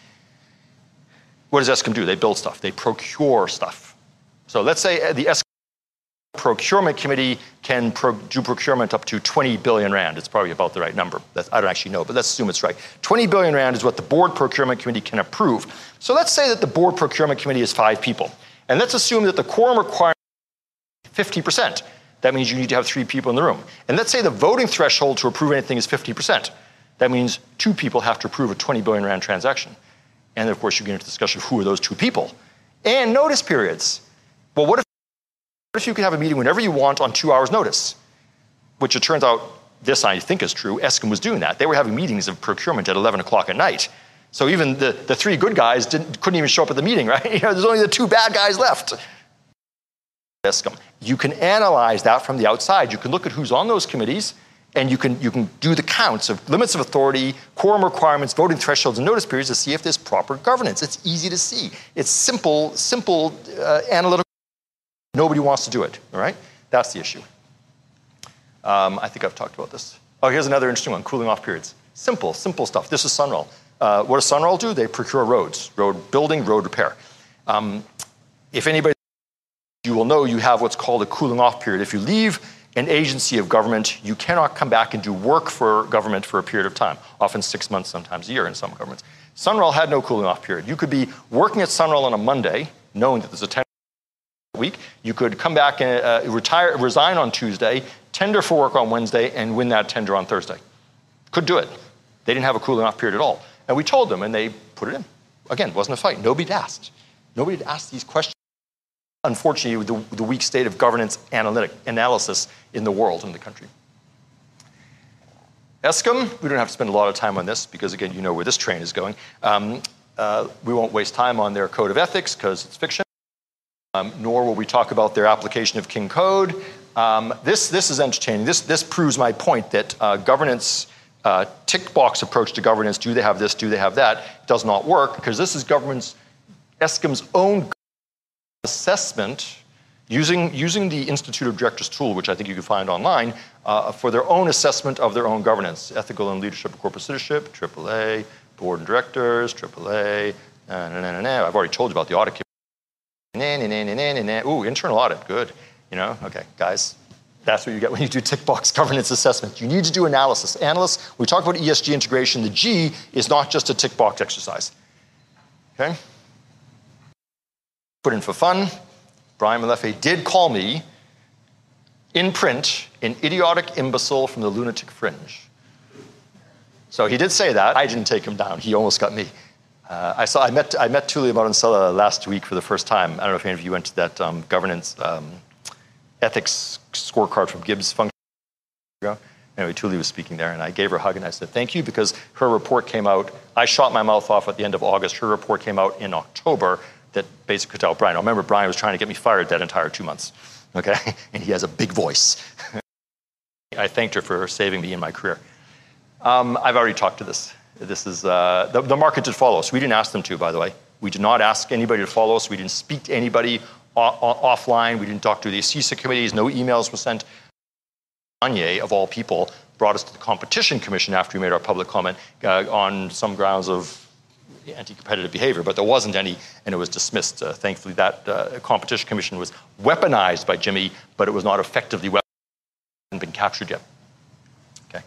what does ESCOM do? They build stuff, they procure stuff. So let's say the ESCOM procurement committee can pro do procurement up to twenty billion rand. It's probably about the right number. That's, I don't actually know, but let's assume it's right. twenty billion rand is what the board procurement committee can approve. So let's say that the board procurement committee is five people, and let's assume that the quorum requirement is fifty percent. That means you need to have three people in the room. And let's say the voting threshold to approve anything is fifty percent. That means two people have to approve a twenty billion rand transaction. And of course, you get into the discussion of who are those two people. And notice periods. Well, what if, what if you could have a meeting whenever you want on two hours notice? Which it turns out, this I think is true, ESCOM was doing that. They were having meetings of procurement at eleven o'clock at night. So even the, the three good guys didn't, couldn't even show up at the meeting, right? You know, there's only the two bad guys left. ESCOM. You can analyze that from the outside. You can look at who's on those committees, and you can, you can do the counts of limits of authority, quorum requirements, voting thresholds, and notice periods to see if there's proper governance. It's easy to see. It's simple, simple uh, analytical. Nobody wants to do it, all right? That's the issue. Um, I think I've talked about this. Oh, here's another interesting one, cooling off periods. Simple, simple stuff. This is Sunroll. Uh, what does Sunroll do? They procure roads, road building, road repair. Um, if anybody you will know you have what's called a cooling off period. If you leave an agency of government, you cannot come back and do work for government for a period of time, often six months, sometimes a year in some governments. Sunroll had no cooling off period. You could be working at Sunroll on a Monday, knowing that there's a ten week. You could come back and uh, retire, resign on Tuesday, tender for work on Wednesday, and win that tender on Thursday. Could do it. They didn't have a cooling off period at all. And we told them, and they put it in. Again, it wasn't a fight. Nobody had asked. Nobody had asked these questions. Unfortunately, with the, the weak state of governance analytic analysis in the world and the country. ESCOM, we don't have to spend a lot of time on this because, again, you know where this train is going. Um, uh, we won't waste time on their code of ethics because it's fiction, um, nor will we talk about their application of King Code. Um, this, this is entertaining. This, this proves my point that uh, governance, uh, tick box approach to governance, do they have this, do they have that, does not work because this is government's, ESCOM's own assessment using, using the Institute of Directors tool, which I think you can find online, uh, for their own assessment of their own governance, ethical and leadership of corporate citizenship, triple A, board and directors, triple A, nah, nah, nah, nah. I've already told you about the audit committee. Nah, nah, nah, nah, nah, nah. Ooh, internal audit, good. You know, okay, guys, that's what you get when you do tick box governance assessment. You need to do analysis. Analysts, we talk about E S G integration, the G is not just a tick box exercise, okay? Put in for fun, Brian Molefe did call me in print an idiotic imbecile from the lunatic fringe. So he did say that. I didn't take him down. He almost got me. Uh, I saw. I met. I met Tullio Maronsella last week for the first time. I don't know if any of you went to that um, governance um, ethics scorecard from Gibbs function ago. Anyway, Tullio was speaking there, and I gave her a hug and I said thank you because her report came out. I shot my mouth off at the end of August. Her report came out in October. That basically could tell Brian. I remember Brian was trying to get me fired that entire two months, okay? And he has a big voice. I thanked her for saving me in my career. Um, I've already talked to this. This is, uh, the, the market did follow us. We didn't ask them to, by the way. We did not ask anybody to follow us. We didn't speak to anybody offline. We didn't talk to the C I S A committees. No emails were sent. Anye, of all people, brought us to the Competition Commission after we made our public comment uh, on some grounds of anti-competitive behavior, but there wasn't any, and it was dismissed. Uh, thankfully, that uh, Competition Commission was weaponized by Jimmy, but it was not effectively weaponized. It hadn't been captured yet. Okay.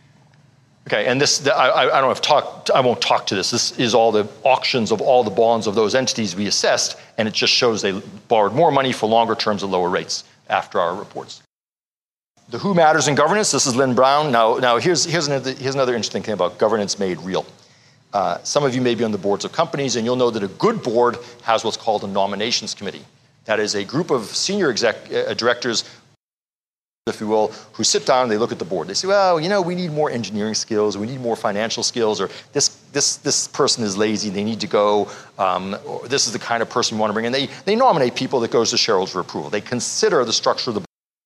Okay, and this, I, I don't have talk, I won't talk to this. This is all the auctions of all the bonds of those entities we assessed, and it just shows they borrowed more money for longer terms at lower rates after our reports. The who matters in governance, this is Lynn Brown. Now, now here's, here's, another, here's another interesting thing about governance made real. Uh, some of you may be on the boards of companies, and you'll know that a good board has what's called a nominations committee. That is a group of senior exec, uh, directors, if you will, who sit down and they look at the board. They say, well, you know, we need more engineering skills, we need more financial skills, or this, this, this person is lazy, they need to go, um, or this is the kind of person we want to bring in. They, they nominate people that goes to shareholders for approval. They consider the structure of the board,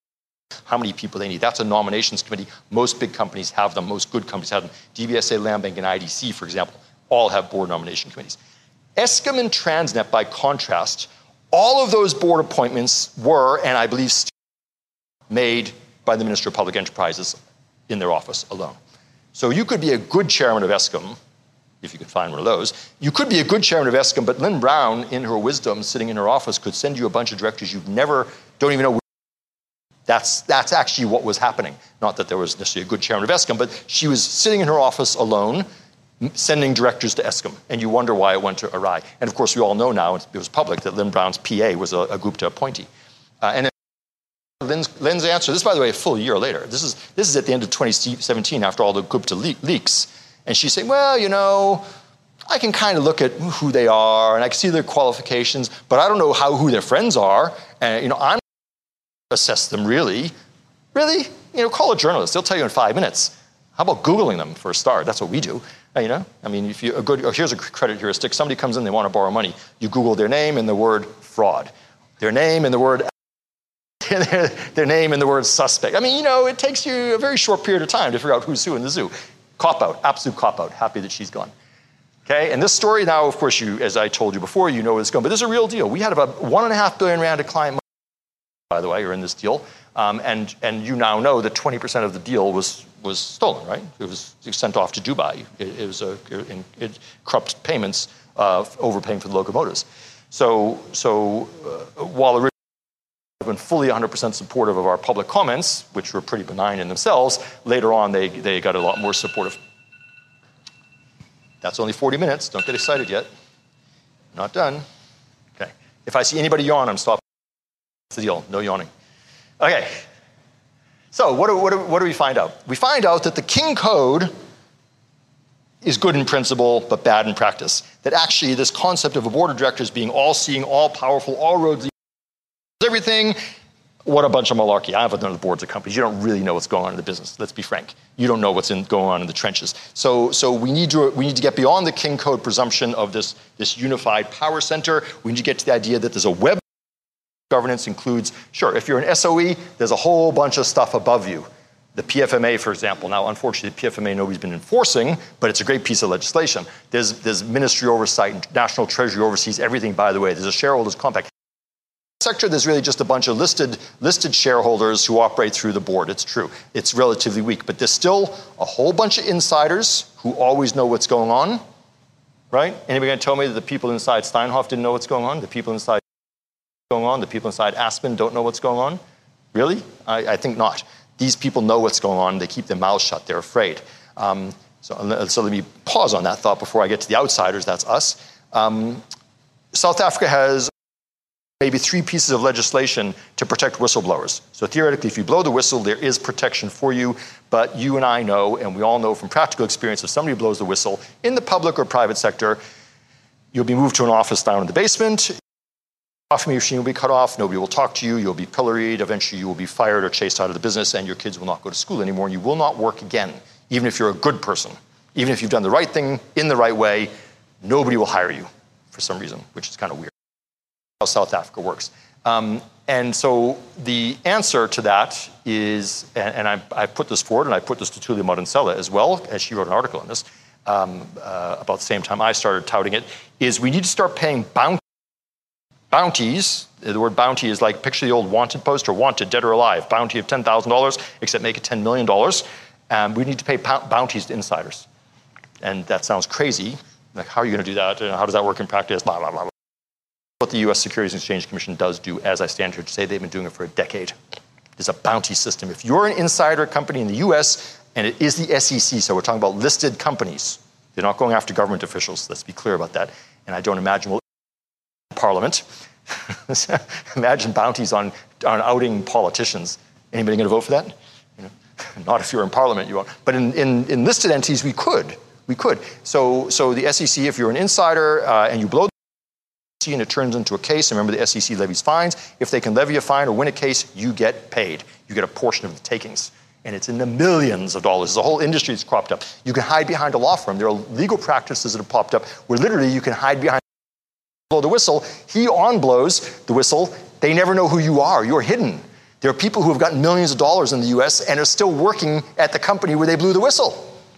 how many people they need. That's a nominations committee. Most big companies have them. Most good companies have them. D B S A, Landbank, and I D C, for example, all have board nomination committees. Eskom and Transnet, by contrast, all of those board appointments were, and I believe still, made by the Minister of Public Enterprises in their office alone. So you could be a good chairman of Eskom, if you could find one of those. You could be a good chairman of Eskom, but Lynn Brown, in her wisdom, sitting in her office, could send you a bunch of directors you've never, don't even know. That's, that's actually what was happening. Not that there was necessarily a good chairman of Eskom, but she was sitting in her office alone, sending directors to Eskom, and you wonder why it went awry. And of course, we all know now, it was public, that Lynn Brown's P A was a, a Gupta appointee. Uh, and then Lynn's, Lynn's answer, this, by the way, a full year later. This is, this is at the end of twenty seventeen, after all the Gupta le leaks. And she's saying, well, you know, I can kind of look at who they are, and I can see their qualifications, but I don't know how, who their friends are. And, you know, I'm assess them, really. Really? You know, call a journalist. They'll tell you in five minutes. How about Googling them for a start? That's what we do. You know? I mean, if you, a good, oh, here's a credit heuristic. Somebody comes in, they want to borrow money. You Google their name and the word fraud. Their name and the word, their, their name and the word suspect. I mean, you know, it takes you a very short period of time to figure out who's who in the zoo. Cop-out, absolute cop-out. Happy that she's gone. Okay, and this story now, of course, you, as I told you before, you know where it's going, but this is a real deal. We had about one and a half billion rand of client money, by the way, are in this deal. Um, and, and you now know that twenty percent of the deal was, was stolen, right? It was sent off to Dubai. It, it was a, it, it corrupt payments, uh, overpaying for the locomotives. So, so uh, while originally I've been fully one hundred percent supportive of our public comments, which were pretty benign in themselves, later on they, they got a lot more supportive. That's only forty minutes. Don't get excited yet. Not done. Okay. If I see anybody yawn, I'm stopping. That's the deal. No yawning. Okay. So what do, what, do, what do we find out? We find out that the King Code is good in principle, but bad in practice. That actually this concept of a board of directors being all-seeing, all-powerful, all roads, everything, what a bunch of malarkey. I haven't done the boards of companies. You don't really know what's going on in the business. Let's be frank. You don't know what's in, going on in the trenches. So, so we, need to, we need to get beyond the King Code presumption of this, this unified power center. We need to get to the idea that there's a web governance includes, sure, if you're an S O E, there's a whole bunch of stuff above you. The P F M A, for example. Now, unfortunately, the P F M A nobody's been enforcing, but it's a great piece of legislation. There's, there's ministry oversight, and National Treasury oversees everything, by the way. There's a shareholders compact. Sector, there's really just a bunch of listed, listed shareholders who operate through the board. It's true. It's relatively weak, but there's still a whole bunch of insiders who always know what's going on, right? Anybody gonna tell me that the people inside Steinhoff didn't know what's going on? The people inside going on? The people inside Aspen don't know what's going on? Really? I, I think not. These people know what's going on. They keep their mouths shut. They're afraid. Um, so, so let me pause on that thought before I get to the outsiders. That's us. Um, South Africa has maybe three pieces of legislation to protect whistleblowers. So theoretically, if you blow the whistle, there is protection for you. But you and I know, and we all know from practical experience, if somebody blows the whistle in the public or private sector, you'll be moved to an office down in the basement. Coffee machine will be cut off, nobody will talk to you, you'll be pilloried, eventually you will be fired or chased out of the business, and your kids will not go to school anymore, and you will not work again, even if you're a good person. Even if you've done the right thing in the right way, nobody will hire you for some reason, which is kind of weird. How South Africa works. Um, and so the answer to that is, and, and I, I put this forward, and I put this to Tulia Madonsela as well, as she wrote an article on this, um, uh, about the same time I started touting it, is we need to start paying bounties. Bounties, the word bounty is like, picture the old wanted poster, wanted, dead or alive, bounty of ten thousand dollars, except make it ten million dollars. Um, we need to pay bounties to insiders. And that sounds crazy. Like, how are you going to do that? How does that work in practice? Blah, blah, blah, blah. What the U S Securities and Exchange Commission does do, as I stand here to say, they've been doing it for a decade. There's a bounty system. If you're an insider company in the U S, and it is the S E C, so we're talking about listed companies, they're not going after government officials. Let's be clear about that. And I don't imagine we'll Parliament. Imagine bounties on, on outing politicians. Anybody going to vote for that? You know, not if you're in Parliament, you won't. But in, in, in listed entities, we could. We could. So, so the S E C, if you're an insider uh, and you blow the S E C and it turns into a case, and remember the S E C levies fines, if they can levy a fine or win a case, you get paid. You get a portion of the takings. And it's in the millions of dollars. There's a whole industry that's cropped up. You can hide behind a law firm. There are legal practices that have popped up where literally you can hide behind blow the whistle, he on blows the whistle, they never know who you are, you're hidden. There are people who have gotten millions of dollars in the U S and are still working at the company where they blew the whistle.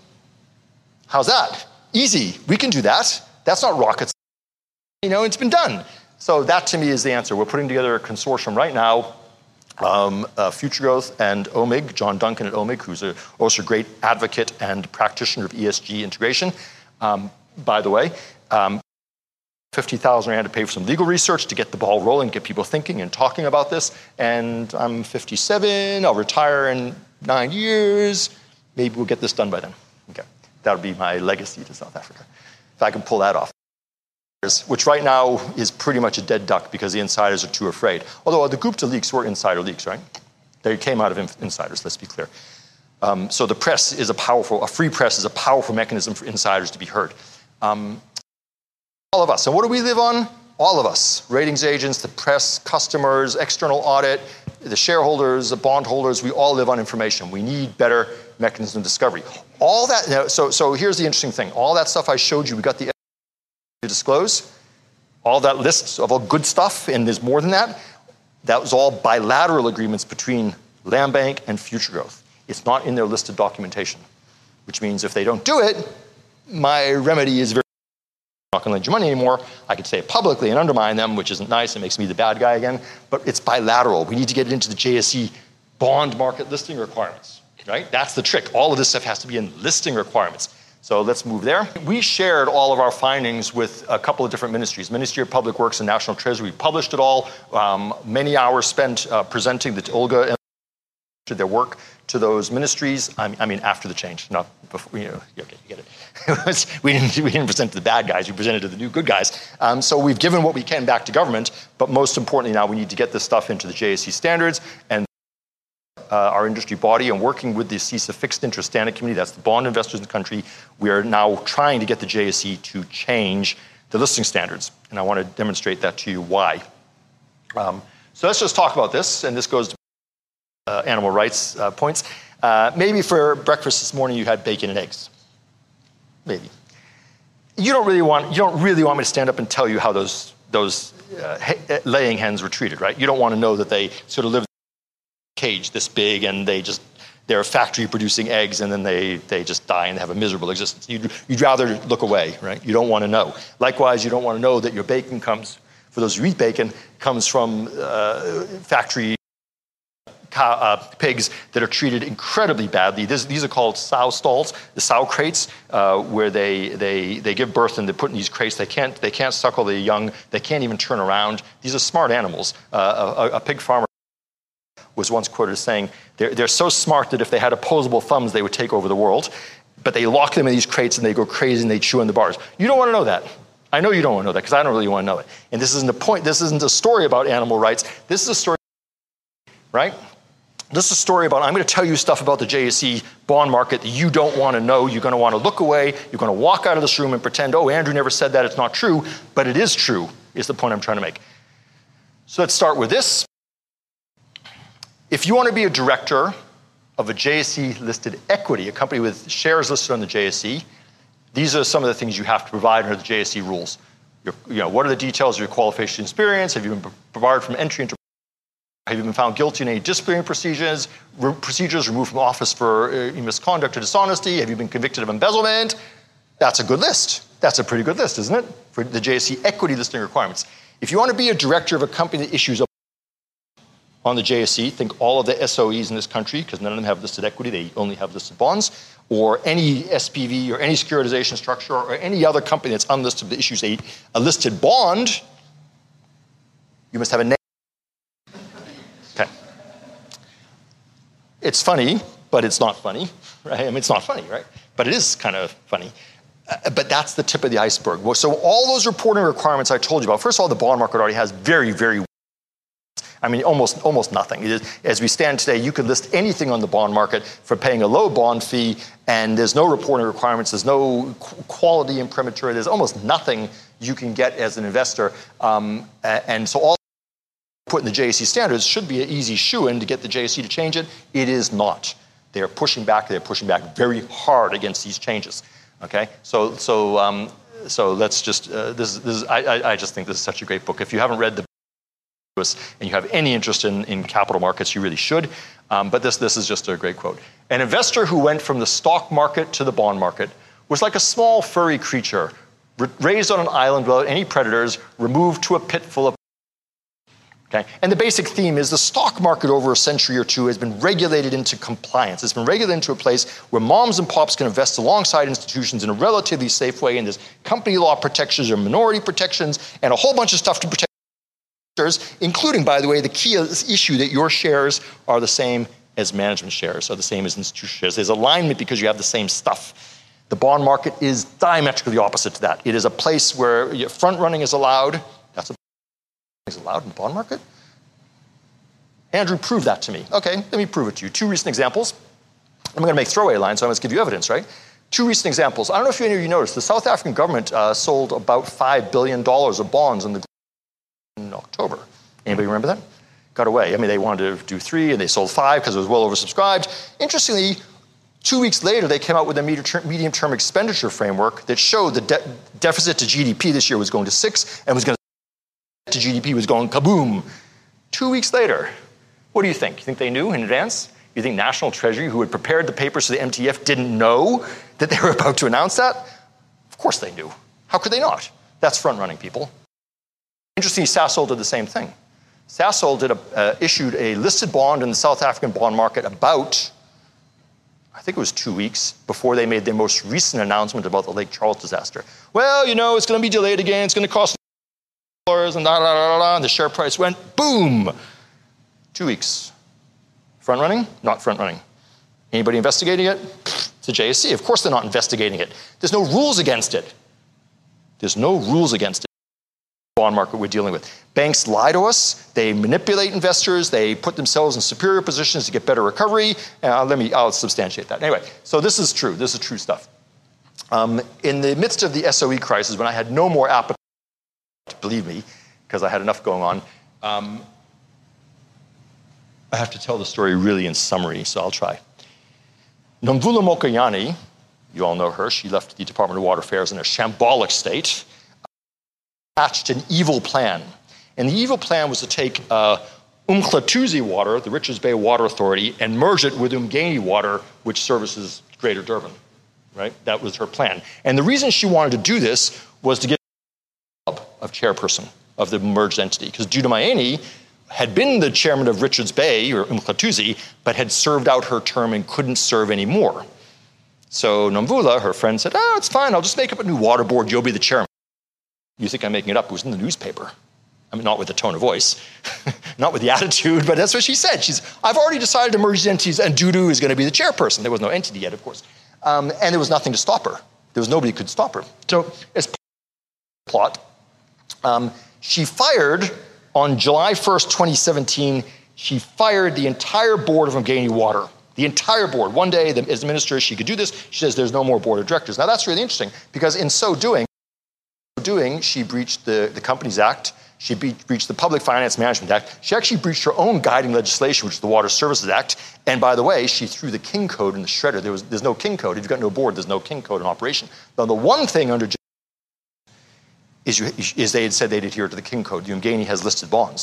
How's that? Easy, we can do that. That's not rocket science. You know, it's been done. So that to me is the answer. We're putting together a consortium right now, um, uh, Future Growth and O M I G, John Duncan at O M I G, who's a, also a great advocate and practitioner of E S G integration, um, by the way. Um, fifty thousand rand to pay for some legal research to get the ball rolling, get people thinking and talking about this. And I'm fifty-seven, I'll retire in nine years. Maybe we'll get this done by then. Okay, that'll be my legacy to South Africa, if I can pull that off. Which right now is pretty much a dead duck because the insiders are too afraid. Although the Gupta leaks were insider leaks, right? They came out of insiders, let's be clear. Um, so the press is a powerful, a free press is a powerful mechanism for insiders to be heard. Um, All of us. And what do we live on? All of us. Ratings agents, the press, customers, external audit, the shareholders, the bondholders, we all live on information. We need better mechanism of discovery. All that, you know, so, so here's the interesting thing. All that stuff I showed you, we got the to disclose. All that list of all good stuff, and there's more than that, that was all bilateral agreements between Land Bank and Future Growth. It's not in their listed documentation, which means if they don't do it, my remedy is very I'm not going to lend you money anymore. I could say it publicly and undermine them, which isn't nice. It makes me the bad guy again. But it's bilateral. We need to get it into the J S E bond market listing requirements, right? That's the trick. All of this stuff has to be in listing requirements. So let's move there. We shared all of our findings with a couple of different ministries. Ministry of Public Works and National Treasury. We published it all. Um, many hours spent uh, presenting the Olga and their work to those ministries. I mean, I mean after the change, not before, you know, okay, you get it. we, didn't, we didn't present to the bad guys, we presented to the new good guys. Um, so we've given what we can back to government, but most importantly now we need to get this stuff into the J S E standards and uh, our industry body, and working with the CISA Fixed Interest Standing Committee, that's the bond investors in the country, we are now trying to get the J S E to change the listing standards. And I want to demonstrate that to you why. Um, so let's just talk about this, and this goes to Uh, animal rights uh, points. Uh, maybe for breakfast this morning you had bacon and eggs. Maybe. You don't really want you don't really want me to stand up and tell you how those those uh, ha- laying hens were treated, right? You don't want to know that they sort of live in a cage this big and they just they're a factory producing eggs and then they they just die and they have a miserable existence. You'd, you'd rather look away, right? You don't want to know. Likewise, you don't want to know that your bacon comes, for those who eat bacon, comes from uh, factory Cow, uh, pigs that are treated incredibly badly. This, these are called sow stalls, the sow crates, uh, where they, they, they give birth and they put in these crates. They can't, they can't suckle the young. They can't even turn around. These are smart animals. Uh, a, a pig farmer was once quoted as saying, they're, they're so smart that if they had opposable thumbs, they would take over the world. But they lock them in these crates and they go crazy and they chew on the bars. You don't want to know that. I know you don't want to know that because I don't really want to know it. And this isn't a point. This isn't a story about animal rights. This is a story, right? This is a story about, I'm going to tell you stuff about the J S E bond market that you don't want to know. You're going to want to look away. You're going to walk out of this room and pretend, oh, Andrew never said that. It's not true. But it is true, is the point I'm trying to make. So let's start with this. If you want to be a director of a J S E-listed equity, a company with shares listed on the J S E, these are some of the things you have to provide under the J S E rules. Your, you know, what are the details of your qualification experience? Have you been provided from entry into Have you been found guilty in any disciplinary procedures, re- procedures removed from office for uh, misconduct or dishonesty? Have you been convicted of embezzlement? That's a good list. That's a pretty good list, isn't it? For the J S E equity listing requirements. If you want to be a director of a company that issues a on the J S E, think all of the S O Es in this country, because none of them have listed equity, they only have listed bonds, or any S P V or any securitization structure or any other company that's unlisted that issues a, a listed bond, you must have a name. Okay. It's funny, but it's not funny, right? I mean, it's not funny, right? But it is kind of funny. Uh, but that's the tip of the iceberg. So all those reporting requirements I told you about, first of all, the bond market already has very, very I mean, almost almost nothing. It is, as we stand today, you could list anything on the bond market for paying a low bond fee, and there's no reporting requirements, there's no qu- quality imprimatur, there's almost nothing you can get as an investor. Um, and so all put in the J S E standards should be an easy shoo-in to get the J S E to change it. It is not. They are pushing back. They're pushing back very hard against these changes. Okay, so so um, so let's just uh, this this is, I, I I just think this is such a great book. If you haven't read the and you have any interest in, in capital markets, you really should. Um, but this, this is just a great quote. An investor who went from the stock market to the bond market was like a small furry creature, r- raised on an island without any predators, removed to a pit full of... Okay? And the basic theme is the stock market over a century or two has been regulated into compliance. It's been regulated into a place where moms and pops can invest alongside institutions in a relatively safe way, and there's company law protections or minority protections and a whole bunch of stuff to protect, including, by the way, the key issue that your shares are the same as management shares, are the same as institutional shares. There's alignment because you have the same stuff. The bond market is diametrically opposite to that. It is a place where front running is allowed. That's a is allowed in the bond market? Andrew, prove that to me. Okay, let me prove it to you. Two recent examples. I'm going to make throwaway lines, so I must give you evidence, right? Two recent examples. I don't know if any of you noticed, the South African government uh, sold about five billion dollars of bonds in the in October. Anybody remember that? Got away. I mean, they wanted to do three, and they sold five because it was well oversubscribed. Interestingly, two weeks later, they came out with a medium-term expenditure framework that showed the de- deficit to G D P this year was going to six, and was going to to G D P was going kaboom. Two weeks later, what do you think? You think they knew in advance? You think National Treasury, who had prepared the papers for the M T F, didn't know that they were about to announce that? Of course they knew. How could they not? That's front-running, people. Interestingly, Sasol did the same thing. Sasol did a, uh, issued a listed bond in the South African bond market about, I think it was two weeks before they made their most recent announcement about the Lake Charles disaster. Well, you know, it's going to be delayed again. It's going to cost dollars and da da da da. And the share price went boom. Two weeks. Front running? Not front running. Anybody investigating it? It's a J S E. Of course, they're not investigating it. There's no rules against it. There's no rules against it. Bond market we're dealing with. Banks lie to us. They manipulate investors. They put themselves in superior positions to get better recovery. Uh, let me, I'll substantiate that. Anyway, so this is true. This is true stuff. Um, in the midst of the S O E crisis, when I had no more appetite, believe me, because I had enough going on, um, I have to tell the story really in summary, so I'll try. Nomvula Mokoyane, you all know her. She left the Department of Water Affairs in a shambolic state. Hatched an evil plan. And the evil plan was to take uh, Umhlatuzi Water, the Richards Bay Water Authority, and merge it with Umgeni Water, which services Greater Durban. Right? That was her plan. And the reason she wanted to do this was to get the job of chairperson of the merged entity, because Judy Mayeni had been the chairman of Richards Bay, or Umhlatuzi, but had served out her term and couldn't serve anymore. So Nomvula, her friend, said, oh, it's fine, I'll just make up a new water board, you'll be the chairman. You think I'm making it up? It was in the newspaper. I mean, not with the tone of voice, not with the attitude, but that's what she said. She's, I've already decided to merge entities, and Dudu is going to be the chairperson. There was no entity yet, of course. Um, and there was nothing to stop her. There was nobody who could stop her. So as part of the plot, um, she fired, on July first, twenty seventeen, she fired the entire board of Umgeni Water. The entire board. One day, the, as the minister, she could do this. She says there's no more board of directors. Now, that's really interesting, because in so doing, doing, she breached the, the Companies Act, she be, breached the Public Finance Management Act, she actually breached her own guiding legislation, which is the Water Services Act, and by the way, she threw the King Code in the shredder. There was, there's no King Code. If you've got no board, there's no King Code in operation. Now, the one thing under is, you, is they had said they'd adhere to the King Code. The Umgeni has listed bonds.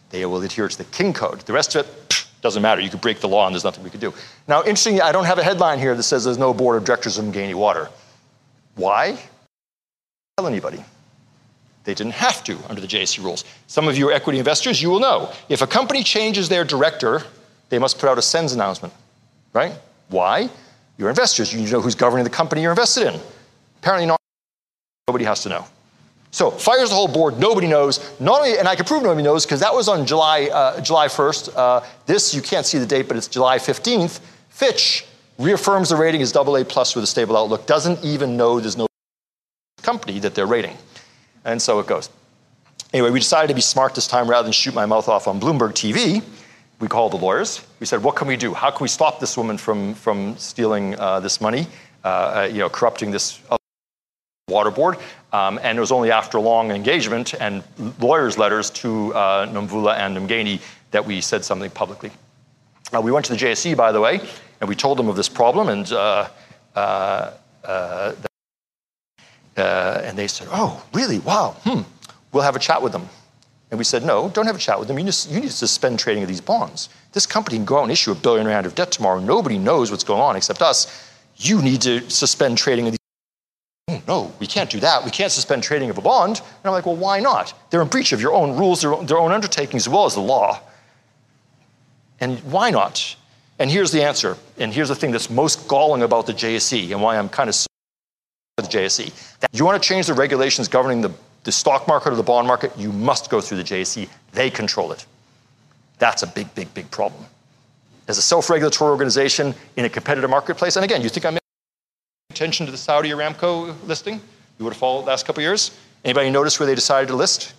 They will adhere to the King Code. The rest of it pff, doesn't matter. You could break the law and there's nothing we could do. Now, interestingly, I don't have a headline here that says there's no board of directors of Mgeni Water. Why? Tell anybody. They didn't have to under the J S E rules. Some of you are equity investors, you will know. If a company changes their director, they must put out a SENS announcement, right? Why? You're investors. You need to know who's governing the company you're invested in. Apparently not. Nobody has to know. So fires the whole board. Nobody knows. Not only, and I can prove nobody knows because that was on July uh, July first. Uh, this you can't see the date, but it's July fifteenth. Fitch reaffirms the rating as double A plus with a stable outlook. Doesn't even know there's no company that they're rating, and so it goes. Anyway, we decided to be smart this time rather than shoot my mouth off on Bloomberg T V. We called the lawyers. We said, what can we do? How can we stop this woman from from stealing uh, this money? Uh, uh, you know, corrupting this water board. Um, and it was only after a long engagement and lawyers' letters to uh, Nomvula and Mgeni that we said something publicly. Uh, we went to the J S E, by the way, and we told them of this problem, and uh, uh, uh, uh, and they said, oh, really? Wow. Hmm. We'll have a chat with them. And we said, no, don't have a chat with them. You need, to, you need to suspend trading of these bonds. This company can go out and issue a billion rand of debt tomorrow. Nobody knows what's going on except us. You need to suspend trading of these. No, we can't do that. We can't suspend trading of a bond. And I'm like, well, why not? They're in breach of your own rules, their own, their own undertakings, as well as the law. And why not? And here's the answer. And here's the thing that's most galling about the J S E and why I'm kind of so with the J S E. That you want to change the regulations governing the, the stock market or the bond market, you must go through the J S E. They control it. That's a big, big, big problem. As a self-regulatory organization in a competitive marketplace, and again, you think I'm attention to the Saudi Aramco listing? You would have followed the last couple of years. Anybody notice where they decided to list?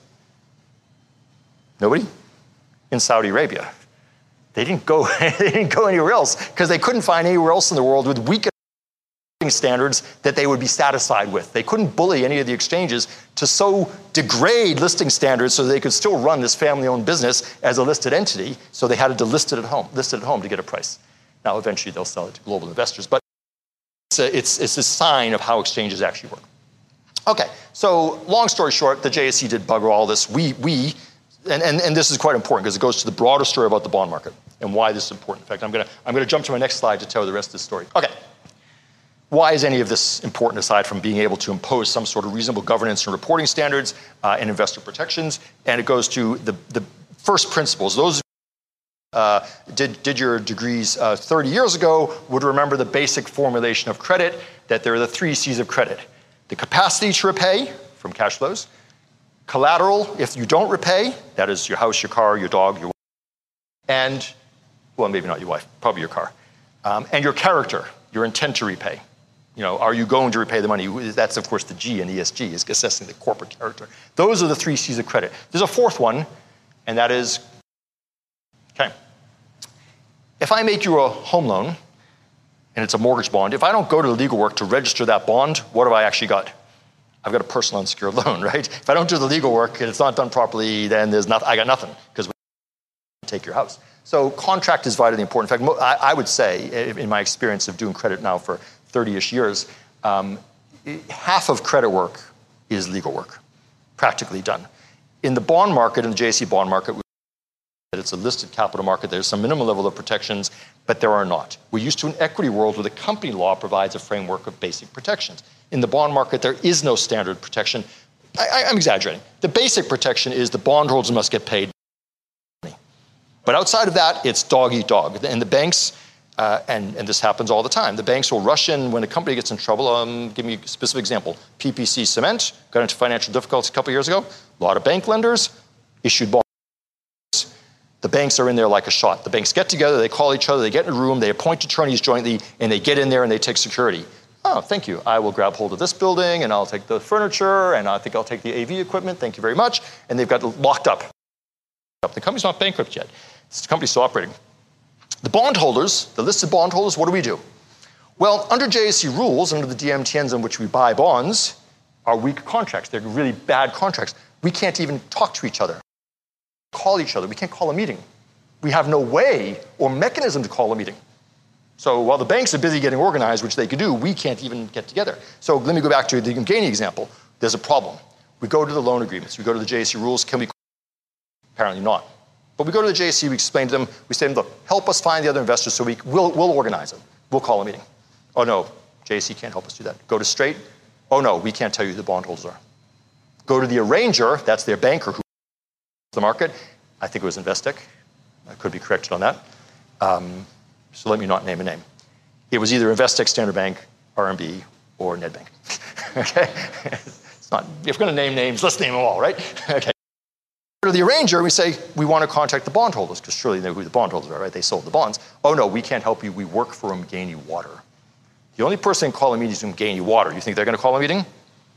Nobody? In Saudi Arabia. They didn't go, they didn't go anywhere else because they couldn't find anywhere else in the world with weaker standards that they would be satisfied with. They couldn't bully any of the exchanges to so degrade listing standards so they could still run this family-owned business as a listed entity, so they had to delist it at home, list it at home to get a price. Now, eventually, they'll sell it to global investors, but It's a, it's, it's a sign of how exchanges actually work. Okay, so long story short, the J S E did bugger all this. We, we and, and, and this is quite important because it goes to the broader story about the bond market and why this is important. In fact, I'm going to I'm going to jump to my next slide to tell the rest of the story. Okay, why is any of this important aside from being able to impose some sort of reasonable governance and reporting standards uh, and investor protections? And it goes to the, the first principles. Those Uh, did, did your degrees uh, thirty years ago would remember the basic formulation of credit, that there are the three C's of credit. The capacity to repay from cash flows, collateral if you don't repay, that is your house, your car, your dog, your wife, and, well, maybe not your wife, probably your car, um, and your character, your intent to repay. You know, are you going to repay the money? That's, of course, the G in E S G, is assessing the corporate character. Those are the three C's of credit. There's a fourth one, and that is, okay, if I make you a home loan, and it's a mortgage bond, if I don't go to the legal work to register that bond, what have I actually got? I've got a personal unsecured loan, right? If I don't do the legal work and it's not done properly, then there's not, I got nothing, because we take your house. So contract is vitally important. In fact, I, I would say, in my experience of doing credit now for thirty-ish years, um, half of credit work is legal work, practically done. In the bond market, in the J S E bond market, that it's a listed capital market, there's some minimum level of protections, but there are not. We're used to an equity world where the company law provides a framework of basic protections. In the bond market, there is no standard protection. I, I, I'm exaggerating. The basic protection is the bondholders must get paid. But outside of that, it's dog eat dog. And the banks, uh, and, and this happens all the time, the banks will rush in when a company gets in trouble. Um, give me a specific example. P P C Cement got into financial difficulties a couple of years ago. A lot of bank lenders issued bonds. The banks are in there like a shot. The banks get together, they call each other, they get in a room, they appoint attorneys jointly, and they get in there and they take security. Oh, thank you. I will grab hold of this building, and I'll take the furniture, and I think I'll take the A V equipment. Thank you very much. And they've got locked up. The company's not bankrupt yet. The company's still operating. The bondholders, the listed bondholders, what do we do? Well, under J S E rules, under the D M T Ns on which we buy bonds, are weak contracts. They're really bad contracts. We can't even talk to each other. Call each other. We can't call a meeting. We have no way or mechanism to call a meeting. So while the banks are busy getting organized, which they could do, we can't even get together. So let me go back to the Mgeni example. There's a problem. We go to the loan agreements. We go to the J S E rules. Can we? Apparently not. But we go to the J S C, we explain to them, we say to them, look, help us find the other investors so we, we'll, we'll organize it. We'll call a meeting. Oh no, J S C can't help us do that. Go to Straight. Oh no, we can't tell you who the bondholders are. Go to the arranger, that's their banker who the market. I think it was Investec. I could be corrected on that. Um, so let me not name a name. It was either Investec, Standard Bank, R M B, or Nedbank. Okay? It's not, if we're going to name names, let's name them all, right? Okay. Go to the arranger, we say, we want to contact the bondholders, because surely they know who the bondholders are, right? They sold the bonds. Oh no, we can't help you. We work for Umgeni Water. The only person calling a meeting is Umgeni Water. You think they're going to call a meeting?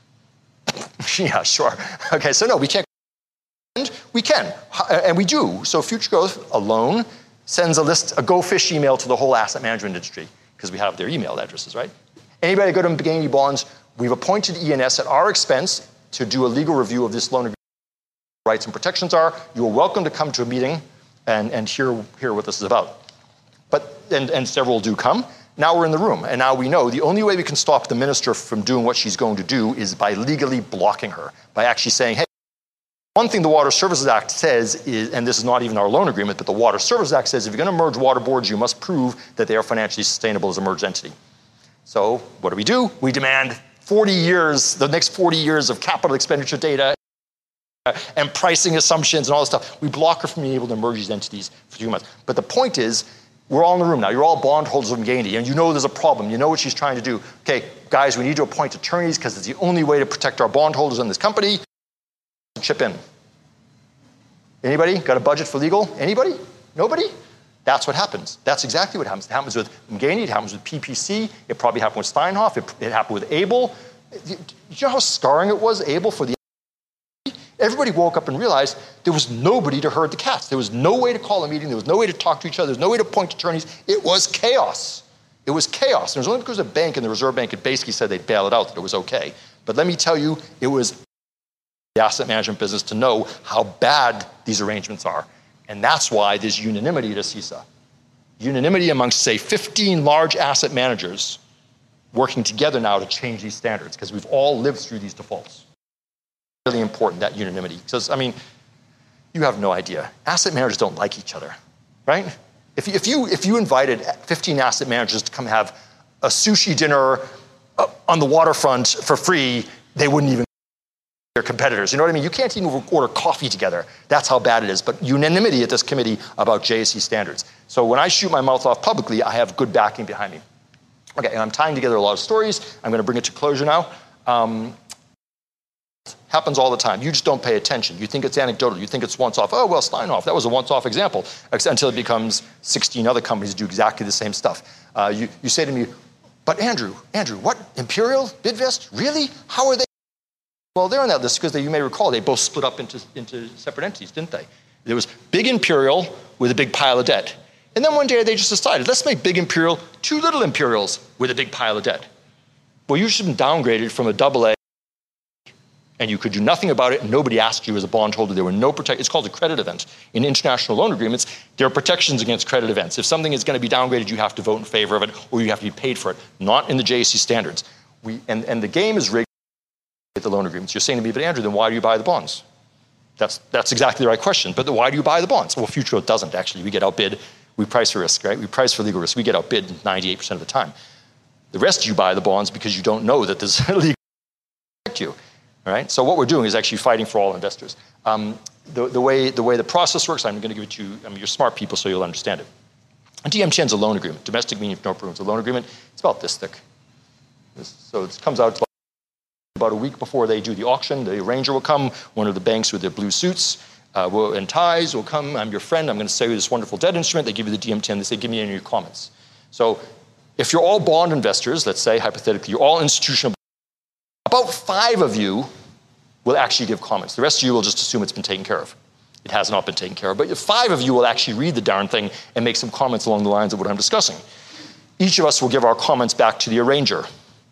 Yeah, sure. Okay, so no, we can't. And we can, and we do. So Future Growth alone sends a list, a Go Fish email to the whole asset management industry, because we have their email addresses, right? Anybody go to Umgeni Bonds, we've appointed E N S at our expense to do a legal review of this loan agreement. Rights and protections are. You are welcome to come to a meeting and, and hear, hear what this is about. But, and, and several do come. Now we're in the room, and now we know the only way we can stop the minister from doing what she's going to do is by legally blocking her, by actually saying, hey, one thing the Water Services Act says is, and this is not even our loan agreement, but the Water Services Act says if you're going to merge water boards, you must prove that they are financially sustainable as a merged entity. So what do we do? We demand forty years, the next forty years of capital expenditure data and pricing assumptions and all this stuff. We block her from being able to merge these entities for two months. But the point is, we're all in the room now. You're all bondholders of Umgeni, and you know there's a problem. You know what she's trying to do. Okay, guys, we need to appoint attorneys because it's the only way to protect our bondholders in this company. Chip in. Anybody got a budget for legal? Anybody? Nobody? That's what happens. That's exactly what happens. It happens with Umgeni, it happens with P P C, it probably happened with Steinhoff, it, it happened with Able. Do you know how scarring it was, Able, for the Everybody woke up and realized there was nobody to herd the cats. There was no way to call a meeting. There was no way to talk to each other. There was no way to appoint attorneys. It was chaos. It was chaos. And it was only because the bank and the Reserve Bank had basically said they'd bail it out that it was okay. But let me tell you, it was the asset management business to know how bad these arrangements are. And that's why there's unanimity at CISA. Unanimity amongst, say, fifteen large asset managers working together now to change these standards, because we've all lived through these defaults. Really important, that unanimity. Because, I mean, you have no idea. Asset managers don't like each other, right? If, if, you, if you invited fifteen asset managers to come have a sushi dinner on the waterfront for free, they wouldn't even be their competitors. You know what I mean? You can't even order coffee together. That's how bad it is. But unanimity at this committee about J S C standards. So when I shoot my mouth off publicly, I have good backing behind me. Okay, and I'm tying together a lot of stories. I'm going to bring it to closure now. Um, Happens all the time. You just don't pay attention. You think it's anecdotal. You think it's once-off. Oh, well, Steinhoff, that was a once-off example. Until it becomes sixteen other companies do exactly the same stuff. Uh, you, you say to me, but Andrew, Andrew, what? Imperial? Bidvest? Really? How are they? Well, they're on that list because you may recall they both split up into, into separate entities, didn't they? There was Big Imperial with a big pile of debt. And then one day they just decided, let's make Big Imperial two Little Imperials with a big pile of debt. Well, you should have been downgraded from a double A, and you could do nothing about it, and nobody asked you as a bondholder. There were no protect. It's called a credit event. In international loan agreements, there are protections against credit events. If something is going to be downgraded, you have to vote in favor of it, or you have to be paid for it. Not in the J S C standards. We, and, and the game is rigged with the loan agreements. You're saying to me, but Andrew, then why do you buy the bonds? That's, that's exactly the right question. But why do you buy the bonds? Well, Future Growth doesn't, actually. We get outbid. We price for risk, right? We price for legal risk. We get outbid ninety-eight percent of the time. The rest of you buy the bonds because you don't know that there's legal protect you. All right? So what we're doing is actually fighting for all investors. Um, the, the, way, the way the process works, I'm going to give it to you. I mean, you're smart people, so you'll understand it. A D M ten is a loan agreement. Domestic meaning of no prudence. A loan agreement, it's about this thick. This, so it comes out about a week before they do the auction. The arranger will come, one of the banks with their blue suits uh, will, and ties will come. I'm your friend. I'm going to sell you this wonderful debt instrument. They give you the D M ten. They say, give me any of your comments. So if you're all bond investors, let's say, hypothetically, you're all institutional, about five of you will actually give comments. The rest of you will just assume it's been taken care of. It has not been taken care of, but five of you will actually read the darn thing and make some comments along the lines of what I'm discussing. Each of us will give our comments back to the arranger.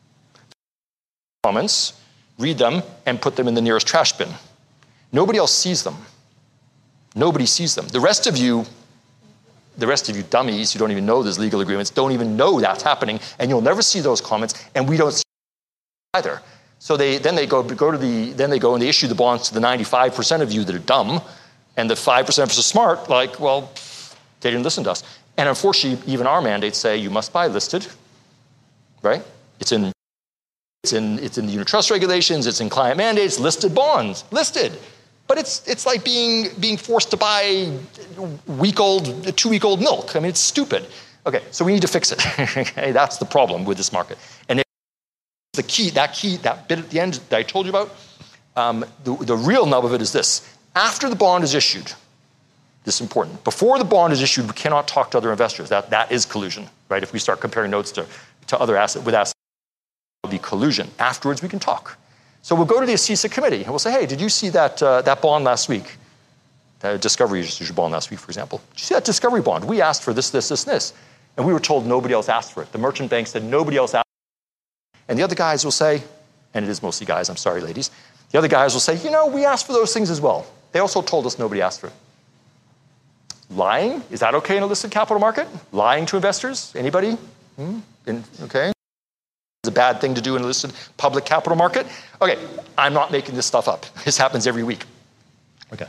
Comments, read them, and put them in the nearest trash bin. Nobody else sees them. Nobody sees them. The rest of you, the rest of you dummies who don't even know there's legal agreements, don't even know that's happening, and you'll never see those comments, and we don't see either. So they then they go, go to the then they go and they issue the bonds to the ninety-five percent of you that are dumb, And the five percent of us are smart, like, well, they didn't listen to us. And unfortunately, even our mandates say you must buy listed, right? It's in, it's in, it's in the unit trust regulations, it's in client mandates, listed bonds, listed. But it's, it's like being, being forced to buy week-old, two-week-old milk. I mean, it's stupid. Okay, so we need to fix it. Okay, that's the problem with this market. And the key, that key, that bit at the end that I told you about, um, the, the real nub of it is this. After the bond is issued, this is important. Before the bond is issued, we cannot talk to other investors. That, that is collusion, right? If we start comparing notes to, to other assets with assets, it will be collusion. Afterwards, we can talk. So we'll go to the CISA committee and we'll say, hey, did you see that, uh, that bond last week? That Discovery issued bond last week, for example. Did you see that Discovery bond? We asked for this, this, this, and this. And we were told nobody else asked for it. The merchant bank said nobody else asked for it. And the other guys will say, and it is mostly guys, I'm sorry, ladies. The other guys will say, you know, we asked for those things as well. They also told us nobody asked for it. Lying, is that okay in a listed capital market? Lying to investors? Anybody? Hmm? In, okay. It's a bad thing to do in a listed public capital market. Okay, I'm not making this stuff up. This happens every week. Okay.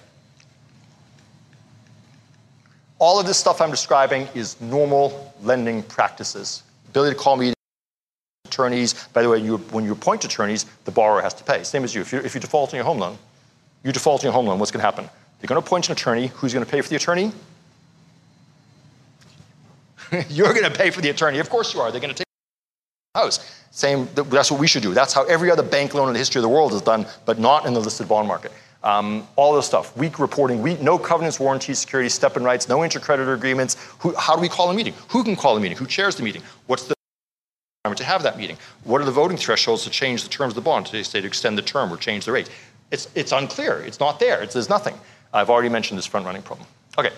All of this stuff I'm describing is normal lending practices. Ability to call meetings, attorneys. By the way, you, when you appoint attorneys, the borrower has to pay. Same as you. If you if you default on your home loan, you default on your home loan, what's going to happen? They're going to appoint an attorney. Who's going to pay for the attorney? You're going to pay for the attorney. Of course you are. They're going to take the house. Same, that's what we should do. That's how every other bank loan in the history of the world is done, but not in the listed bond market. Um, all this stuff, weak reporting, weak, no covenants, warranties, securities, step-in rights, no intercreditor agreements. Who, how do we call a meeting? Who can call a meeting? Who chairs the meeting? What's the requirement to have that meeting? What are the voting thresholds to change the terms of the bond? To say to extend the term or change the rate? It's, it's unclear. It's not there. It's, there's nothing. I've already mentioned this front-running problem. Okay.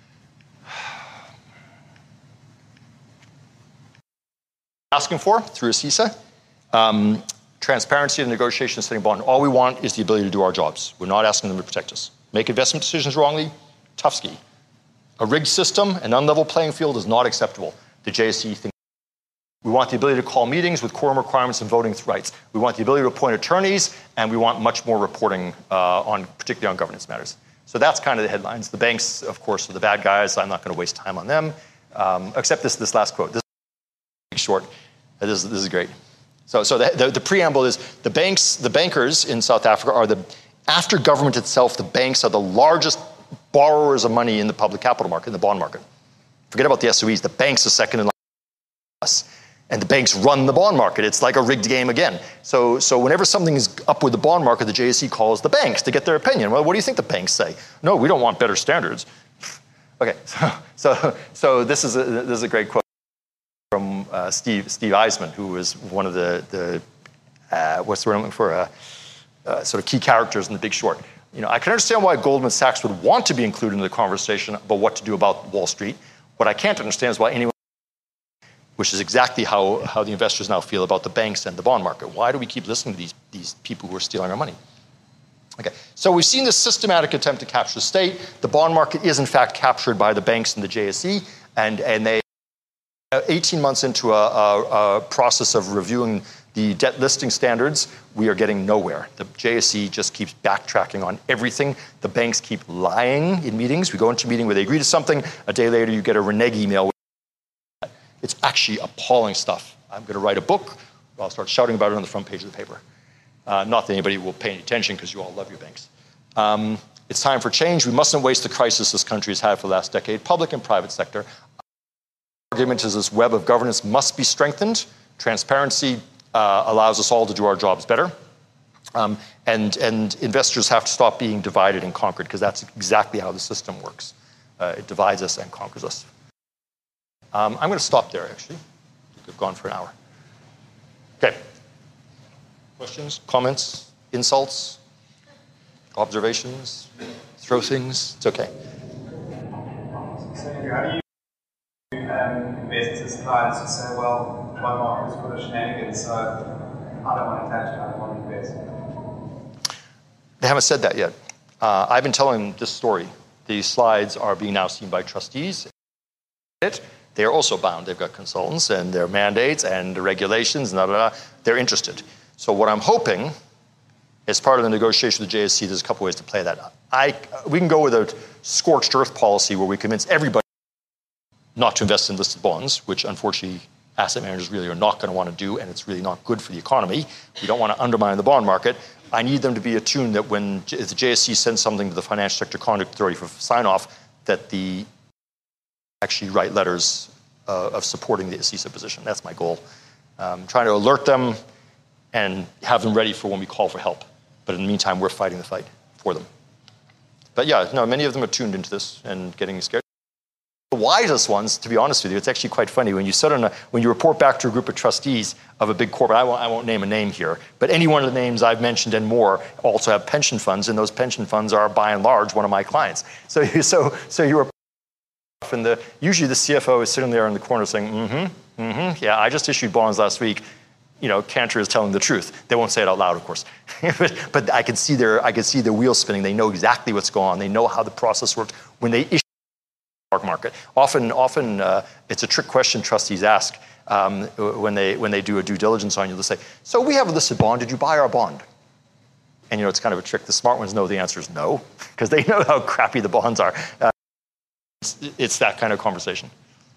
Asking for through a CISA, um, transparency in negotiation setting bond. All we want is the ability to do our jobs. We're not asking them to protect us. Make investment decisions wrongly, tough ski. A rigged system, an unlevel playing field is not acceptable. The J S C thinks. We want the ability to call meetings with quorum requirements and voting rights. We want the ability to appoint attorneys, and we want much more reporting uh, on, particularly on governance matters. So that's kind of the headlines. The banks, of course, are the bad guys. I'm not going to waste time on them, um, except this this last quote. This is short. This, this is great. So, so the, the, the preamble is the banks, the bankers in South Africa are the, after government itself, the banks are the largest borrowers of money in the public capital market, in the bond market. Forget about the S O Es. The banks are second in line to us. And the banks run the bond market. It's like a rigged game again. So, so whenever something is up with the bond market, the J S C calls the banks to get their opinion. Well, what do you think the banks say? No, we don't want better standards. Okay, so, so, so this, is a, this is a great quote from uh, Steve, Steve Eisman, who was one of the, the uh, what's the word I'm looking for, uh, uh, sort of key characters in The Big Short. You know, I can understand why Goldman Sachs would want to be included in the conversation about what to do about Wall Street. What I can't understand is why anyone, which is exactly how, how the investors now feel about the banks and the bond market. Why do we keep listening to these, these people who are stealing our money? Okay, so we've seen this systematic attempt to capture the state. The bond market is in fact captured by the banks and the J S C, and, and they, eighteen months into a, a, a process of reviewing the debt listing standards, we are getting nowhere. The J S C just keeps backtracking on everything. The banks keep lying in meetings. We go into a meeting where they agree to something. A day later, you get a renege email. It's actually appalling stuff. I'm going to write a book. I'll start shouting about it on the front page of the paper. Uh, not that anybody will pay any attention because you all love your banks. Um, it's time for change. We mustn't waste the crisis this country has had for the last decade, public and private sector. Our argument is this web of governance must be strengthened. Transparency uh, allows us all to do our jobs better. Um, and, and investors have to stop being divided and conquered because that's exactly how the system works. Uh, it divides us and conquers us. Um, I'm going to stop there, actually. We've gone for an hour. Okay. Questions, comments, insults, observations, throw things? It's okay. So, how do you um, investors, clients who say, well, my market is full of shenanigans, so I don't want to touch it, I don't want to invest? They haven't said that yet. Uh, I've been telling this story. These slides are being now seen by trustees. They are also bound. They've got consultants and their mandates and the regulations, and blah, blah, blah. They're interested. So what I'm hoping, as part of the negotiation with the J S C, there's a couple ways to play that I, we can go with a scorched earth policy where we convince everybody not to invest in listed bonds, which unfortunately asset managers really are not going to want to do, and it's really not good for the economy. We don't want to undermine the bond market. I need them to be attuned that when if the J S C sends something to the Financial Sector Conduct Authority for sign-off, that the actually write letters uh, of supporting the A S I S A position. That's my goal. Um, trying to alert them and have them ready for when we call for help. But in the meantime, we're fighting the fight for them. But yeah, no, many of them are tuned into this and getting scared. The wisest ones, to be honest with you, it's actually quite funny. When you sit on a, when you report back to a group of trustees of a big corporate, I won't, I won't name a name here, but any one of the names I've mentioned and more also have pension funds, and those pension funds are by and large one of my clients. So, so, so you report, and the, usually the C F O is sitting there in the corner saying, mm-hmm, mm-hmm, yeah, I just issued bonds last week. You know, Cantor is telling the truth. They won't say it out loud, of course, but, but I can see their, I can see their wheels spinning. They know exactly what's going on. They know how the process works when they issue. Market. Often, often uh, it's a trick question trustees ask um, when they when they do a due diligence on you. They'll say, "So we have a listed bond. Did you buy our bond?" And you know, it's kind of a trick. The smart ones know the answer is no, because they know how crappy the bonds are. Uh, it's, it's that kind of conversation.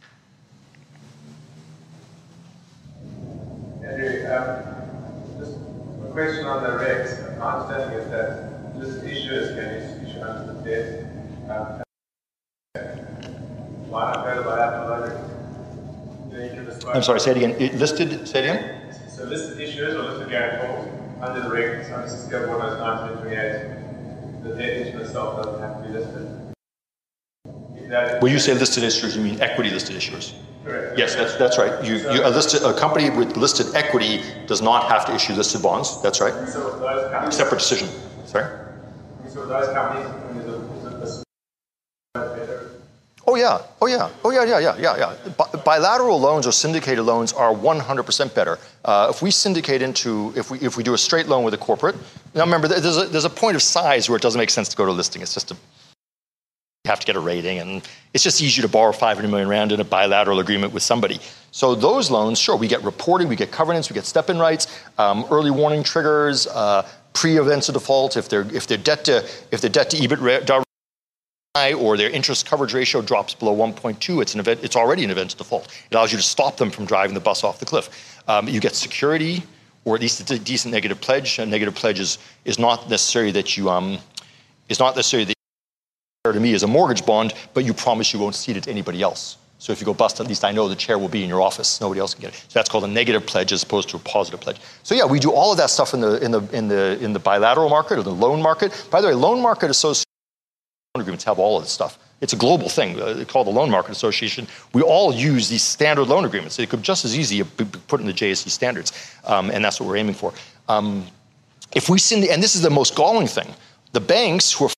Andrew, um, just a question on the regs. My understanding is that listed issuers can issue unlisted debt. Um, Why not go by that loan? You know, you can describe I'm sorry, say it again. It listed, say it again? So listed issuers or listed guarantors under the regs, under C C Code one oh nine twenty-eight, the debt issue itself doesn't have to be listed. When you say listed issuers, you mean equity listed issuers? Correct. Yes, that's, that's right. You, you, a, listed, a company with listed equity does not have to issue listed bonds. That's right. So those companies, separate decision. Sorry? So those companies, I mean, there's a, there's a Oh yeah, oh yeah, oh yeah, yeah, yeah, yeah, yeah. Bi- bilateral loans or syndicated loans are one hundred percent better. Uh, if we syndicate into, if we if we do a straight loan with a corporate, now remember there's a there's a point of size where it doesn't make sense to go to listing. It's just a, you have to get a rating, and it's just easier to borrow five hundred million rand in a bilateral agreement with somebody. So those loans, sure, we get reporting, we get covenants, we get step-in rights, um, early warning triggers, uh, pre-events of default. If they're if their debt to if their debt to EBITDA or their interest coverage ratio drops below one point two, it's an event. It's already an event of default. It allows you to stop them from driving the bus off the cliff. Um, you get security, or at least a decent negative pledge. A negative pledge is, is not necessarily that you um, is not necessarily that you to me as a mortgage bond, but you promise you won't cede it to anybody else. So if you go bust, at least I know the chair will be in your office. Nobody else can get it. So that's called a negative pledge as opposed to a positive pledge. So yeah, we do all of that stuff in the in the in the in the bilateral market or the loan market. By the way, loan market association agreements have all of this stuff. It's a global thing uh, called the Loan Market Association. We all use these standard loan agreements. It could just as easy be put in the J S C standards, um, and that's what we're aiming for. Um, if we syndicate, and this is the most galling thing, the banks who are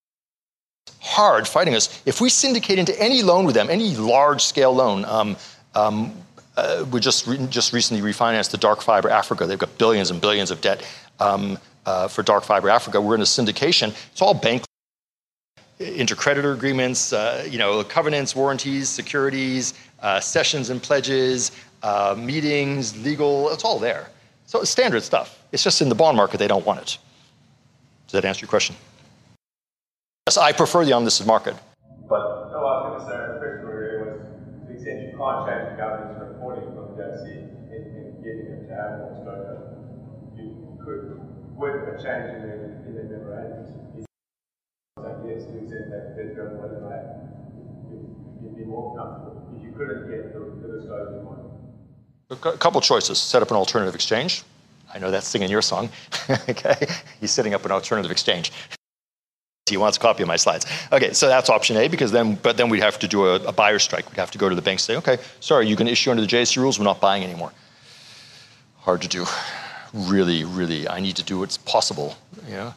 hard fighting us, if we syndicate into any loan with them, any large-scale loan, um, um, uh, we just re- just recently refinanced the Dark Fiber Africa. They've got billions and billions of debt um, uh, for Dark Fiber Africa. We're in a syndication. It's all bank intercreditor agreements, uh, you know, covenants, warranties, securities, uh, sessions and pledges, uh, meetings, legal, it's all there. So it's standard stuff. It's just in the bond market, they don't want it. Does that answer your question? Yes, I prefer the unlisted market. But no, I was going to say, the question really was, to the extent you can't change the governance reporting from the J S C in, in getting it to have more disclosure, you could, with a change in the, in the memorandums, yes, to the extent that the federal whether that you'd be more comfortable if you couldn't get the, the disclosure you wanted. A couple choices. Set up an alternative exchange. I know that's singing your song. Okay, he's setting up an alternative exchange. He wants a copy of my slides. Okay, so that's option A, because then, but then we'd have to do a, a buyer strike. We'd have to go to the bank and say, okay, sorry, you can issue under the J S C rules. We're not buying anymore. Hard to do. Really, really, I need to do what's possible. You know.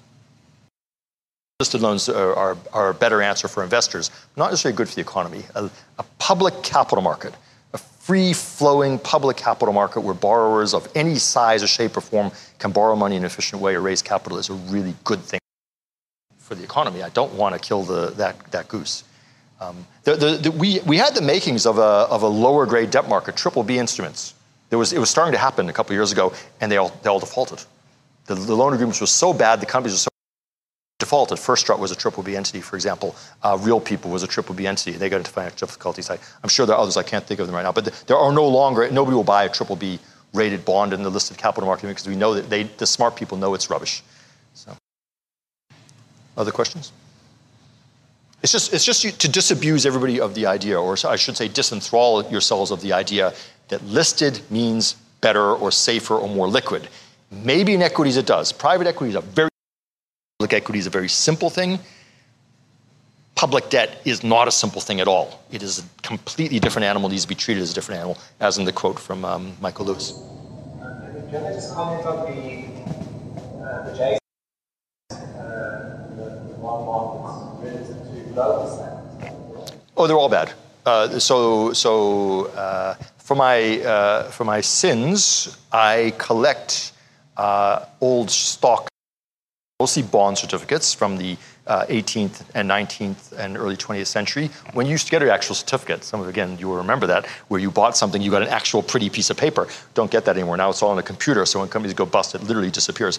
Listed loans are, are, are a better answer for investors, not necessarily good for the economy. A, a public capital market, a free-flowing public capital market where borrowers of any size or shape or form can borrow money in an efficient way or raise capital is a really good thing for the economy. I don't want to kill the, that, that goose. Um, the, the, the, we, we had the makings of a, of a lower grade debt market, triple B instruments. There was, it was starting to happen a couple of years ago, and they all, they all defaulted. The, the loan agreements were so bad, the companies were so defaulted. First Strut was a triple B entity, for example. Uh, Real People was a triple B entity. They got into financial difficulties. I, I'm sure there are others. I can't think of them right now. But th- there are no longer, nobody will buy a triple B rated bond in the listed capital market because we know that they, the smart people know it's rubbish. So, other questions? It's just, it's just to disabuse everybody of the idea, or I should say disenthrall yourselves of the idea that listed means better or safer or more liquid. Maybe in equities it does. Private equity is a very Public equity is a very simple thing. Public debt is not a simple thing at all. It is a completely different animal, needs to be treated as a different animal, as in the quote from um, Michael Lewis. Can I just comment on the, uh, the J uh, the, the one markets relative to global standards? Oh, they're all bad. Uh, so so uh, for, my, uh, for my sins, I collect uh, old stock, mostly bond certificates from the uh, eighteenth and nineteenth and early twentieth century. When you used to get an actual certificate, some of again, you will remember that, where you bought something, you got an actual pretty piece of paper. Don't get that anymore. Now it's all on a computer, so when companies go bust, it literally disappears.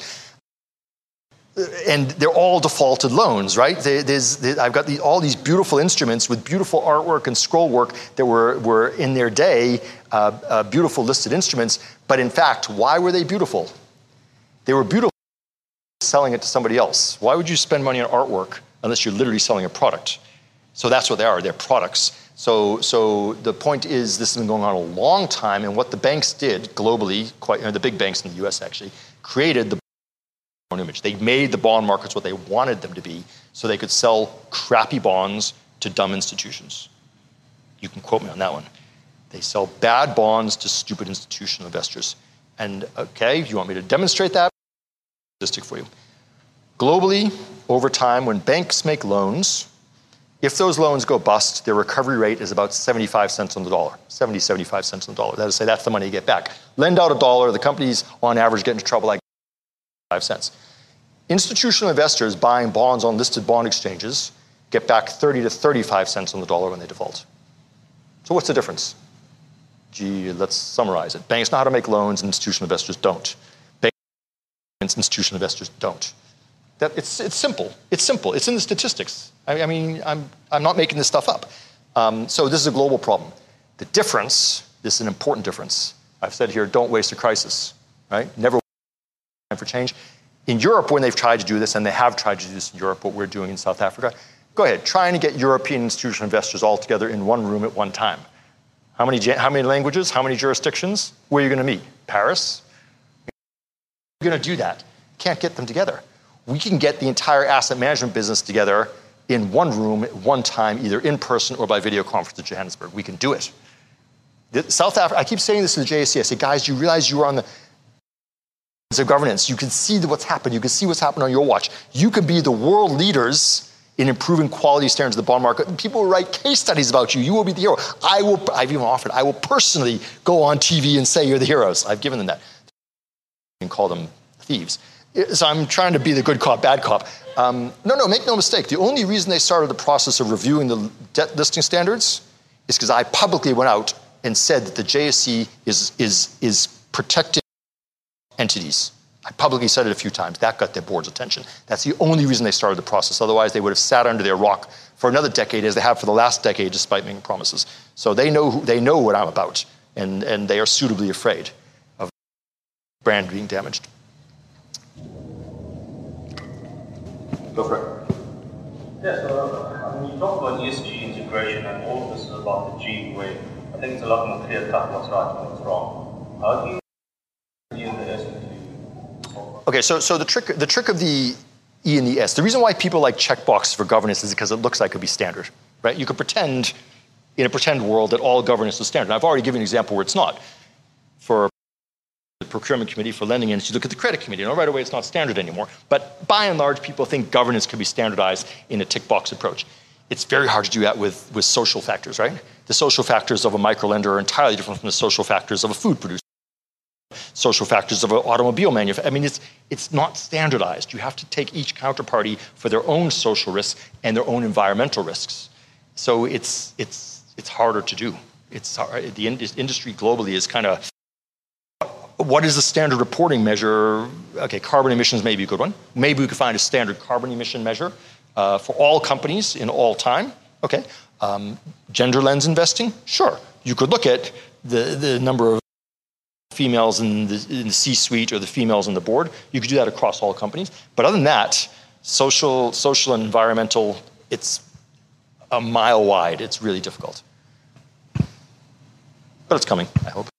And they're all defaulted loans, right? They, there's, they, I've got the, all these beautiful instruments with beautiful artwork and scroll work that were, were in their day, uh, uh, beautiful listed instruments. But in fact, why were they beautiful? They were beautiful selling it to somebody else. Why would you spend money on artwork unless you're literally selling a product? So that's what they are, they're products. So, so the point is this has been going on a long time, and what the banks did globally, quite, you know, the big banks in the U S actually, created the bond image. They made the bond markets what they wanted them to be so they could sell crappy bonds to dumb institutions. You can quote me on that one. They sell bad bonds to stupid institutional investors. And okay, you want me to demonstrate that? Statistic for you. Globally, over time, when banks make loans, if those loans go bust, their recovery rate is about seventy-five cents on the dollar. seventy, seventy-five cents on the dollar. That is to say, that's the money you get back. Lend out a dollar, the companies on average get into trouble like five cents. Institutional investors buying bonds on listed bond exchanges get back thirty to thirty-five cents on the dollar when they default. So what's the difference? Gee, let's summarize it. Banks know how to make loans, and institutional investors don't. Institutional investors don't. That, it's, it's simple. It's simple. It's in the statistics. I, I mean, I'm, I'm not making this stuff up. Um, so this is a global problem. The difference, this is an important difference. I've said here, don't waste a crisis, right? Never time for change. In Europe, when they've tried to do this, and they have tried to do this in Europe, what we're doing in South Africa, go ahead, trying to get European institutional investors all together in one room at one time. How many, how many languages? How many jurisdictions? Where are you going to meet? Paris? You're going to do that. Can't get them together. We can get the entire asset management business together in one room at one time, either in person or by video conference in Johannesburg. We can do it. The South Africa, I keep saying this to the J S C. I say, guys, do you realize you were on the of governance? You can see what's happened. You can see what's happened on your watch. You could be the world leaders in improving quality standards of the bond market. People will write case studies about you. You will be the hero. I will, I've even offered, I will personally go on T V and say you're the heroes. I've given them that. And call them thieves. So I'm trying to be the good cop, bad cop. Um, no, no, make no mistake. The only reason they started the process of reviewing the debt listing standards is because I publicly went out and said that the J S C is, is, is protecting entities. I publicly said it a few times. That got their board's attention. That's the only reason they started the process. Otherwise, they would have sat under their rock for another decade, as they have for the last decade, despite making promises. So they know, who, they know what I'm about, and, and they are suitably afraid of brand being damaged. Go for it. Yeah, so when you talk about E S G integration, and all of this is about the G way, I think it's a lot more clear cut what's right and what's wrong. How do you use the S into? Okay, so so the trick the trick of the E and the S, the reason why people like checkboxes for governance is because it looks like it could be standard, right? You could pretend in a pretend world that all governance is standard. And I've already given an example where it's not. For the procurement committee, for lending entities, you look at the credit committee, and right away it's not standard anymore. But by and large, people think governance can be standardized in a tick box approach. It's very hard to do that with, with social factors, right? The social factors of a microlender are entirely different from the social factors of a food producer. Social factors of an automobile manufacturer. I mean, it's, it's not standardized. You have to take each counterparty for their own social risks and their own environmental risks. So it's, it's, it's harder to do. It's hard. The in- industry globally is kind of, what is the standard reporting measure? Okay, carbon emissions may be a good one. Maybe we could find a standard carbon emission measure uh, for all companies in all time. Okay, um, gender lens investing, sure. You could look at the, the number of females in the, in the C-suite or the females on the board. You could do that across all companies. But other than that, social, social and environmental, it's a mile wide. It's really difficult. But it's coming, I hope.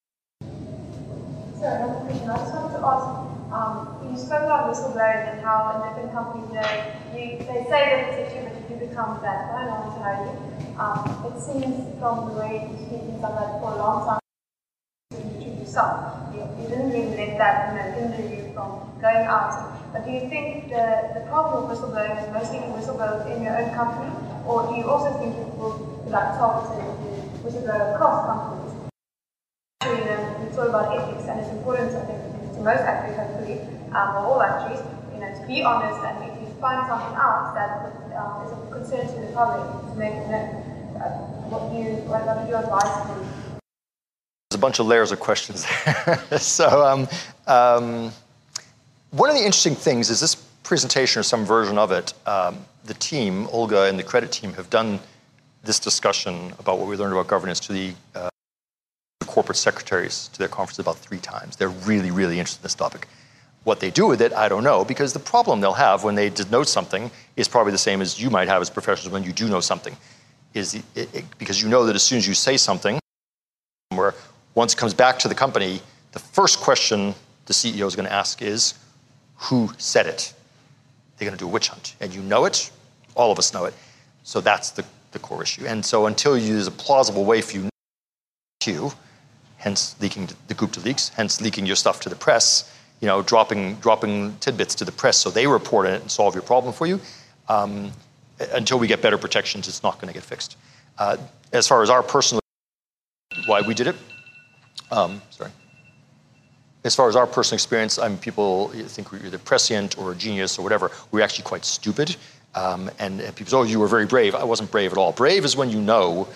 So another question. I just wanted to ask, um, you spoke about whistleblowing and how in different companies they, you, they say that it's a issue, but you do become that. I don't want to tell you. Um, it seems from the way you speak and stuff like for a long time, you yourself. You, you didn't really let that, you know, hinder you from going out. But do you think the, the problem with whistleblowing is mostly whistleblowers in your own company, or do you also think it will be like targeted to whistleblower across companies? You know, it's all about ethics, and it's important, I think, to most countries, hopefully, um, or all countries, you know, to be honest, and if you find something out that um, is of concern to the public, to make it known. Uh, what do you, what would your advice be? There's a bunch of layers of questions there. so, um, um, one of the interesting things is this presentation or some version of it, um, the team, Olga and the credit team, have done this discussion about what we learned about governance to the uh, corporate secretaries to their conference about three times. They're really, really interested in this topic. What they do with it, I don't know, because the problem they'll have when they denote something is probably the same as you might have as professionals when you do know something. Is it, it, because you know that as soon as you say something, where once it comes back to the company, the first question the C E O is going to ask is, who said it? They're going to do a witch hunt. And you know it, all of us know it. So that's the, the core issue. And so until you, there's a plausible way for you to, hence leaking the Gupta leaks, hence leaking your stuff to the press, you know, dropping, dropping tidbits to the press so they report it and solve your problem for you, um, until we get better protections, it's not going to get fixed. Uh, as far as our personal, why we did it, um, sorry. As far as our personal experience, I mean, people think we're either prescient or a genius or whatever. We're actually quite stupid. Um, and, and people say, oh, you were very brave. I wasn't brave at all. Brave is when you know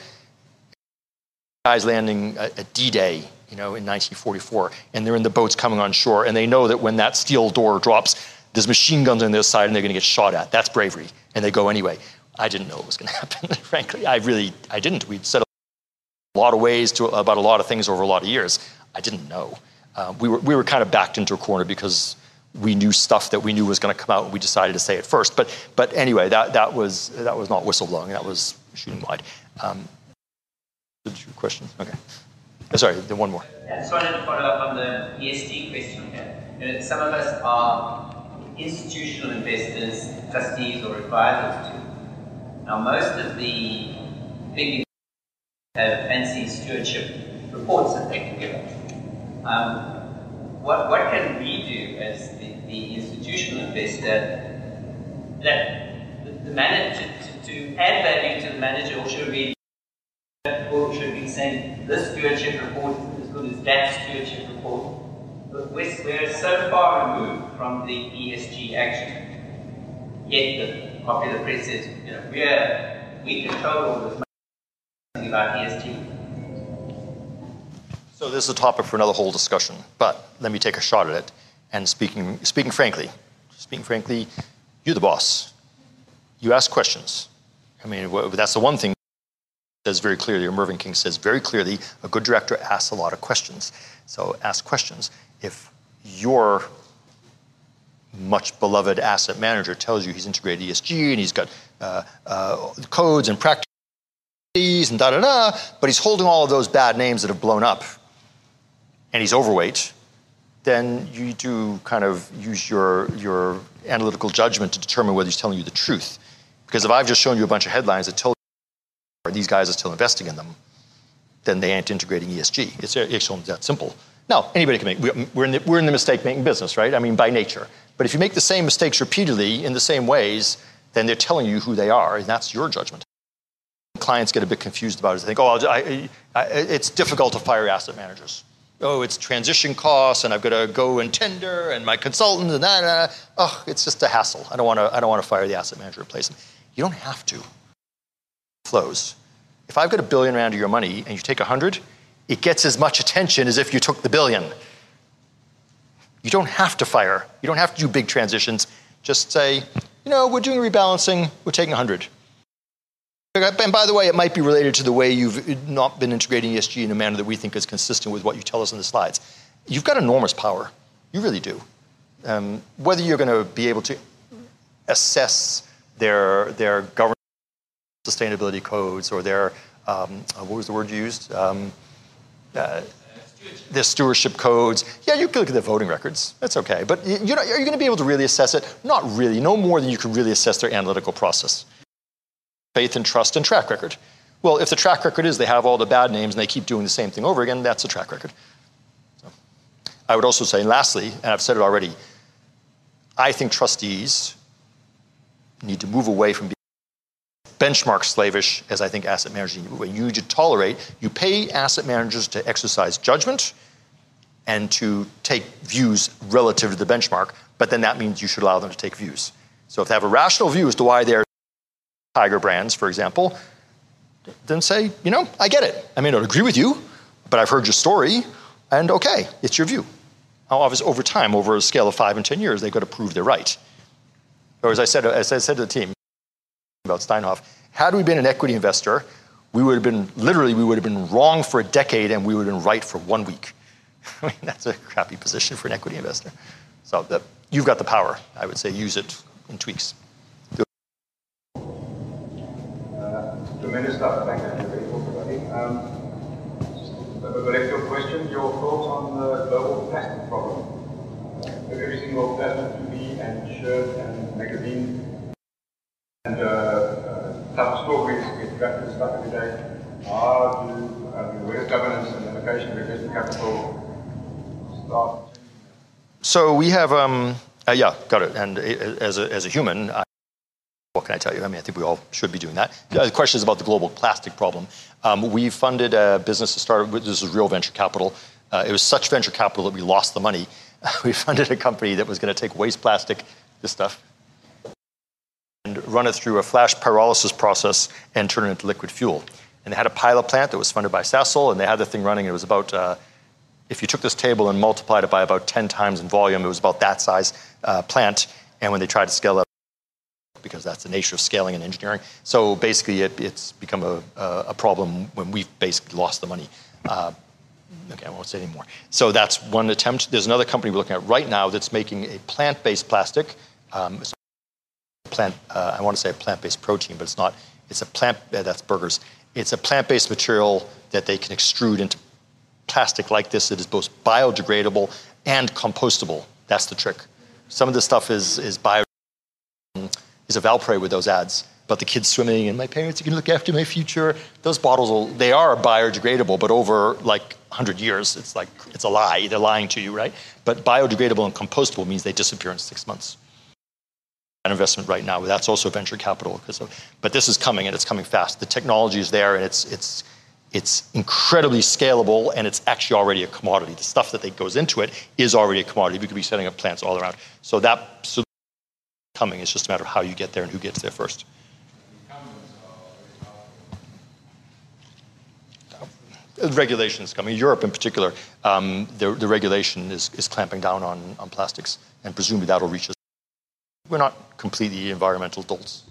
guys landing at, at D-Day, you know, in nineteen forty-four, and they're in the boats coming on shore, and they know that when that steel door drops, there's machine guns on their side and they're going to get shot at. That's bravery. And they go anyway. I didn't know it was going to happen, frankly. I really, I didn't. We'd said a lot of ways to, about a lot of things over a lot of years. I didn't know. Uh, we were we were kind of backed into a corner because we knew stuff that we knew was going to come out, and we decided to say it first. But but anyway, that that was that was not whistleblowing. That was shooting wide. Um, did you question? Okay. Oh, sorry, then one more. I just wanted to follow up on the E S G question here. You know, some of us are institutional investors, trustees, or advisors too. Now, most of the big have fancy stewardship reports that they can give us. Um, what, what can we do as the, the institutional investor that the, the manager to, to add value to the manager, or should we or should we say this stewardship report is as good as that stewardship report? But we're, we're so far removed from the E S G action. Yet the popular press says, you know, we're we control all this money about E S G. So this is a topic for another whole discussion, but let me take a shot at it. And speaking, speaking frankly, speaking frankly, you're the boss. You ask questions. I mean, that's the one thing that says very clearly, or Mervyn King says very clearly, a good director asks a lot of questions. So ask questions. If your much beloved asset manager tells you he's integrated E S G and he's got uh, uh, codes and practices and da-da-da, but he's holding all of those bad names that have blown up, and he's overweight, then you do kind of use your, your analytical judgment to determine whether he's telling you the truth. Because if I've just shown you a bunch of headlines that tell you these guys are still investing in them, then they ain't integrating E S G. It's actually that simple. Now, anybody can make, we're in the, we're in the mistake-making business, right? I mean, by nature. But if you make the same mistakes repeatedly in the same ways, then they're telling you who they are, and that's your judgment. Clients get a bit confused about it. They think, oh, I, I, it's difficult to fire asset managers. Oh, it's transition costs, and I've got to go and tender, and my consultant, and that. Uh, oh, it's just a hassle. I don't want to. I don't want to fire the asset manager, replace him. You don't have to. Flows. If I've got a billion rand of your money, and you take a hundred, it gets as much attention as if you took the billion. You don't have to fire. You don't have to do big transitions. Just say, you know, we're doing rebalancing, we're taking one hundred. And by the way, it might be related to the way you've not been integrating E S G in a manner that we think is consistent with what you tell us in the slides. You've got enormous power. You really do. Um, whether you're going to be able to assess their, their governance sustainability codes or their, um, what was the word you used? Um, uh, their stewardship codes. Yeah, you can look at their voting records. That's okay. But you're not, are you going to be able to really assess it? Not really. No more than you can really assess their analytical process. Faith and trust and track record. Well, if the track record is they have all the bad names and they keep doing the same thing over again, that's a track record. So, I would also say, and lastly, and I've said it already, I think trustees need to move away from being benchmark slavish as I think asset managers need. When you need to tolerate, you pay asset managers to exercise judgment and to take views relative to the benchmark, but then that means you should allow them to take views. So if they have a rational view as to why they're Tiger brands, for example, then say, you know, I get it. I may not agree with you, but I've heard your story, and okay, it's your view. Now, obviously, over time, over a scale of five and ten years, they've got to prove they're right. Or as I said, as I said to the team about Steinhoff, had we been an equity investor, we would have been, literally, we would have been wrong for a decade, and we would have been right for one week. I mean, that's a crappy position for an equity investor. So the, you've got the power. I would say use it in tweaks. Tremendous stuff. Thank you very much, everybody. Um, just a collective question. Your thoughts on the global plastic problem? Every single plastic T V and shirt and magazine and uh, uh, tough stories get drafted and stuff every day. How do uh, where is governance and allocation of investment capital start? So we have, um, uh, yeah, got it. And as a, as a human, I what can I tell you? I mean, I think we all should be doing that. The question is about the global plastic problem. Um, we funded a business that started with, this is real venture capital. Uh, it was such venture capital that we lost the money. We funded a company that was going to take waste plastic, this stuff, and run it through a flash pyrolysis process and turn it into liquid fuel. And they had a pilot plant that was funded by Sasol, and they had the thing running. It was about, uh, if you took this table and multiplied it by about ten times in volume, it was about that size uh, plant. And when they tried to scale up, because that's the nature of scaling and engineering. So basically, it, it's become a, a problem when we've basically lost the money. Uh, okay, I won't say anymore. So that's one attempt. There's another company we're looking at right now that's making a plant-based plastic. Um, it's plant, uh, I want to say a plant-based protein, but it's not. It's a plant, uh, that's burgers. It's a plant-based material that they can extrude into plastic like this that is both biodegradable and compostable. That's the trick. Some of the stuff is, is bio. Is a Valpray with those ads, but the kids swimming and my parents are going to look after my future. Those bottles, will, they are biodegradable, but over like one hundred years, it's like, it's a lie. They're lying to you, right? But biodegradable and compostable means they disappear in six months. An investment right now, that's also venture capital. Because of, but this is coming and it's coming fast. The technology is there and it's, it's, it's incredibly scalable and it's actually already a commodity. The stuff that goes into it is already a commodity. We could be setting up plants all around. So that, so coming. It's just a matter of how you get there and who gets there first. The regulation is coming. Europe in particular, um, the, the regulation is, is clamping down on, on plastics, and presumably that'll reach us. We're not completely environmental dolts.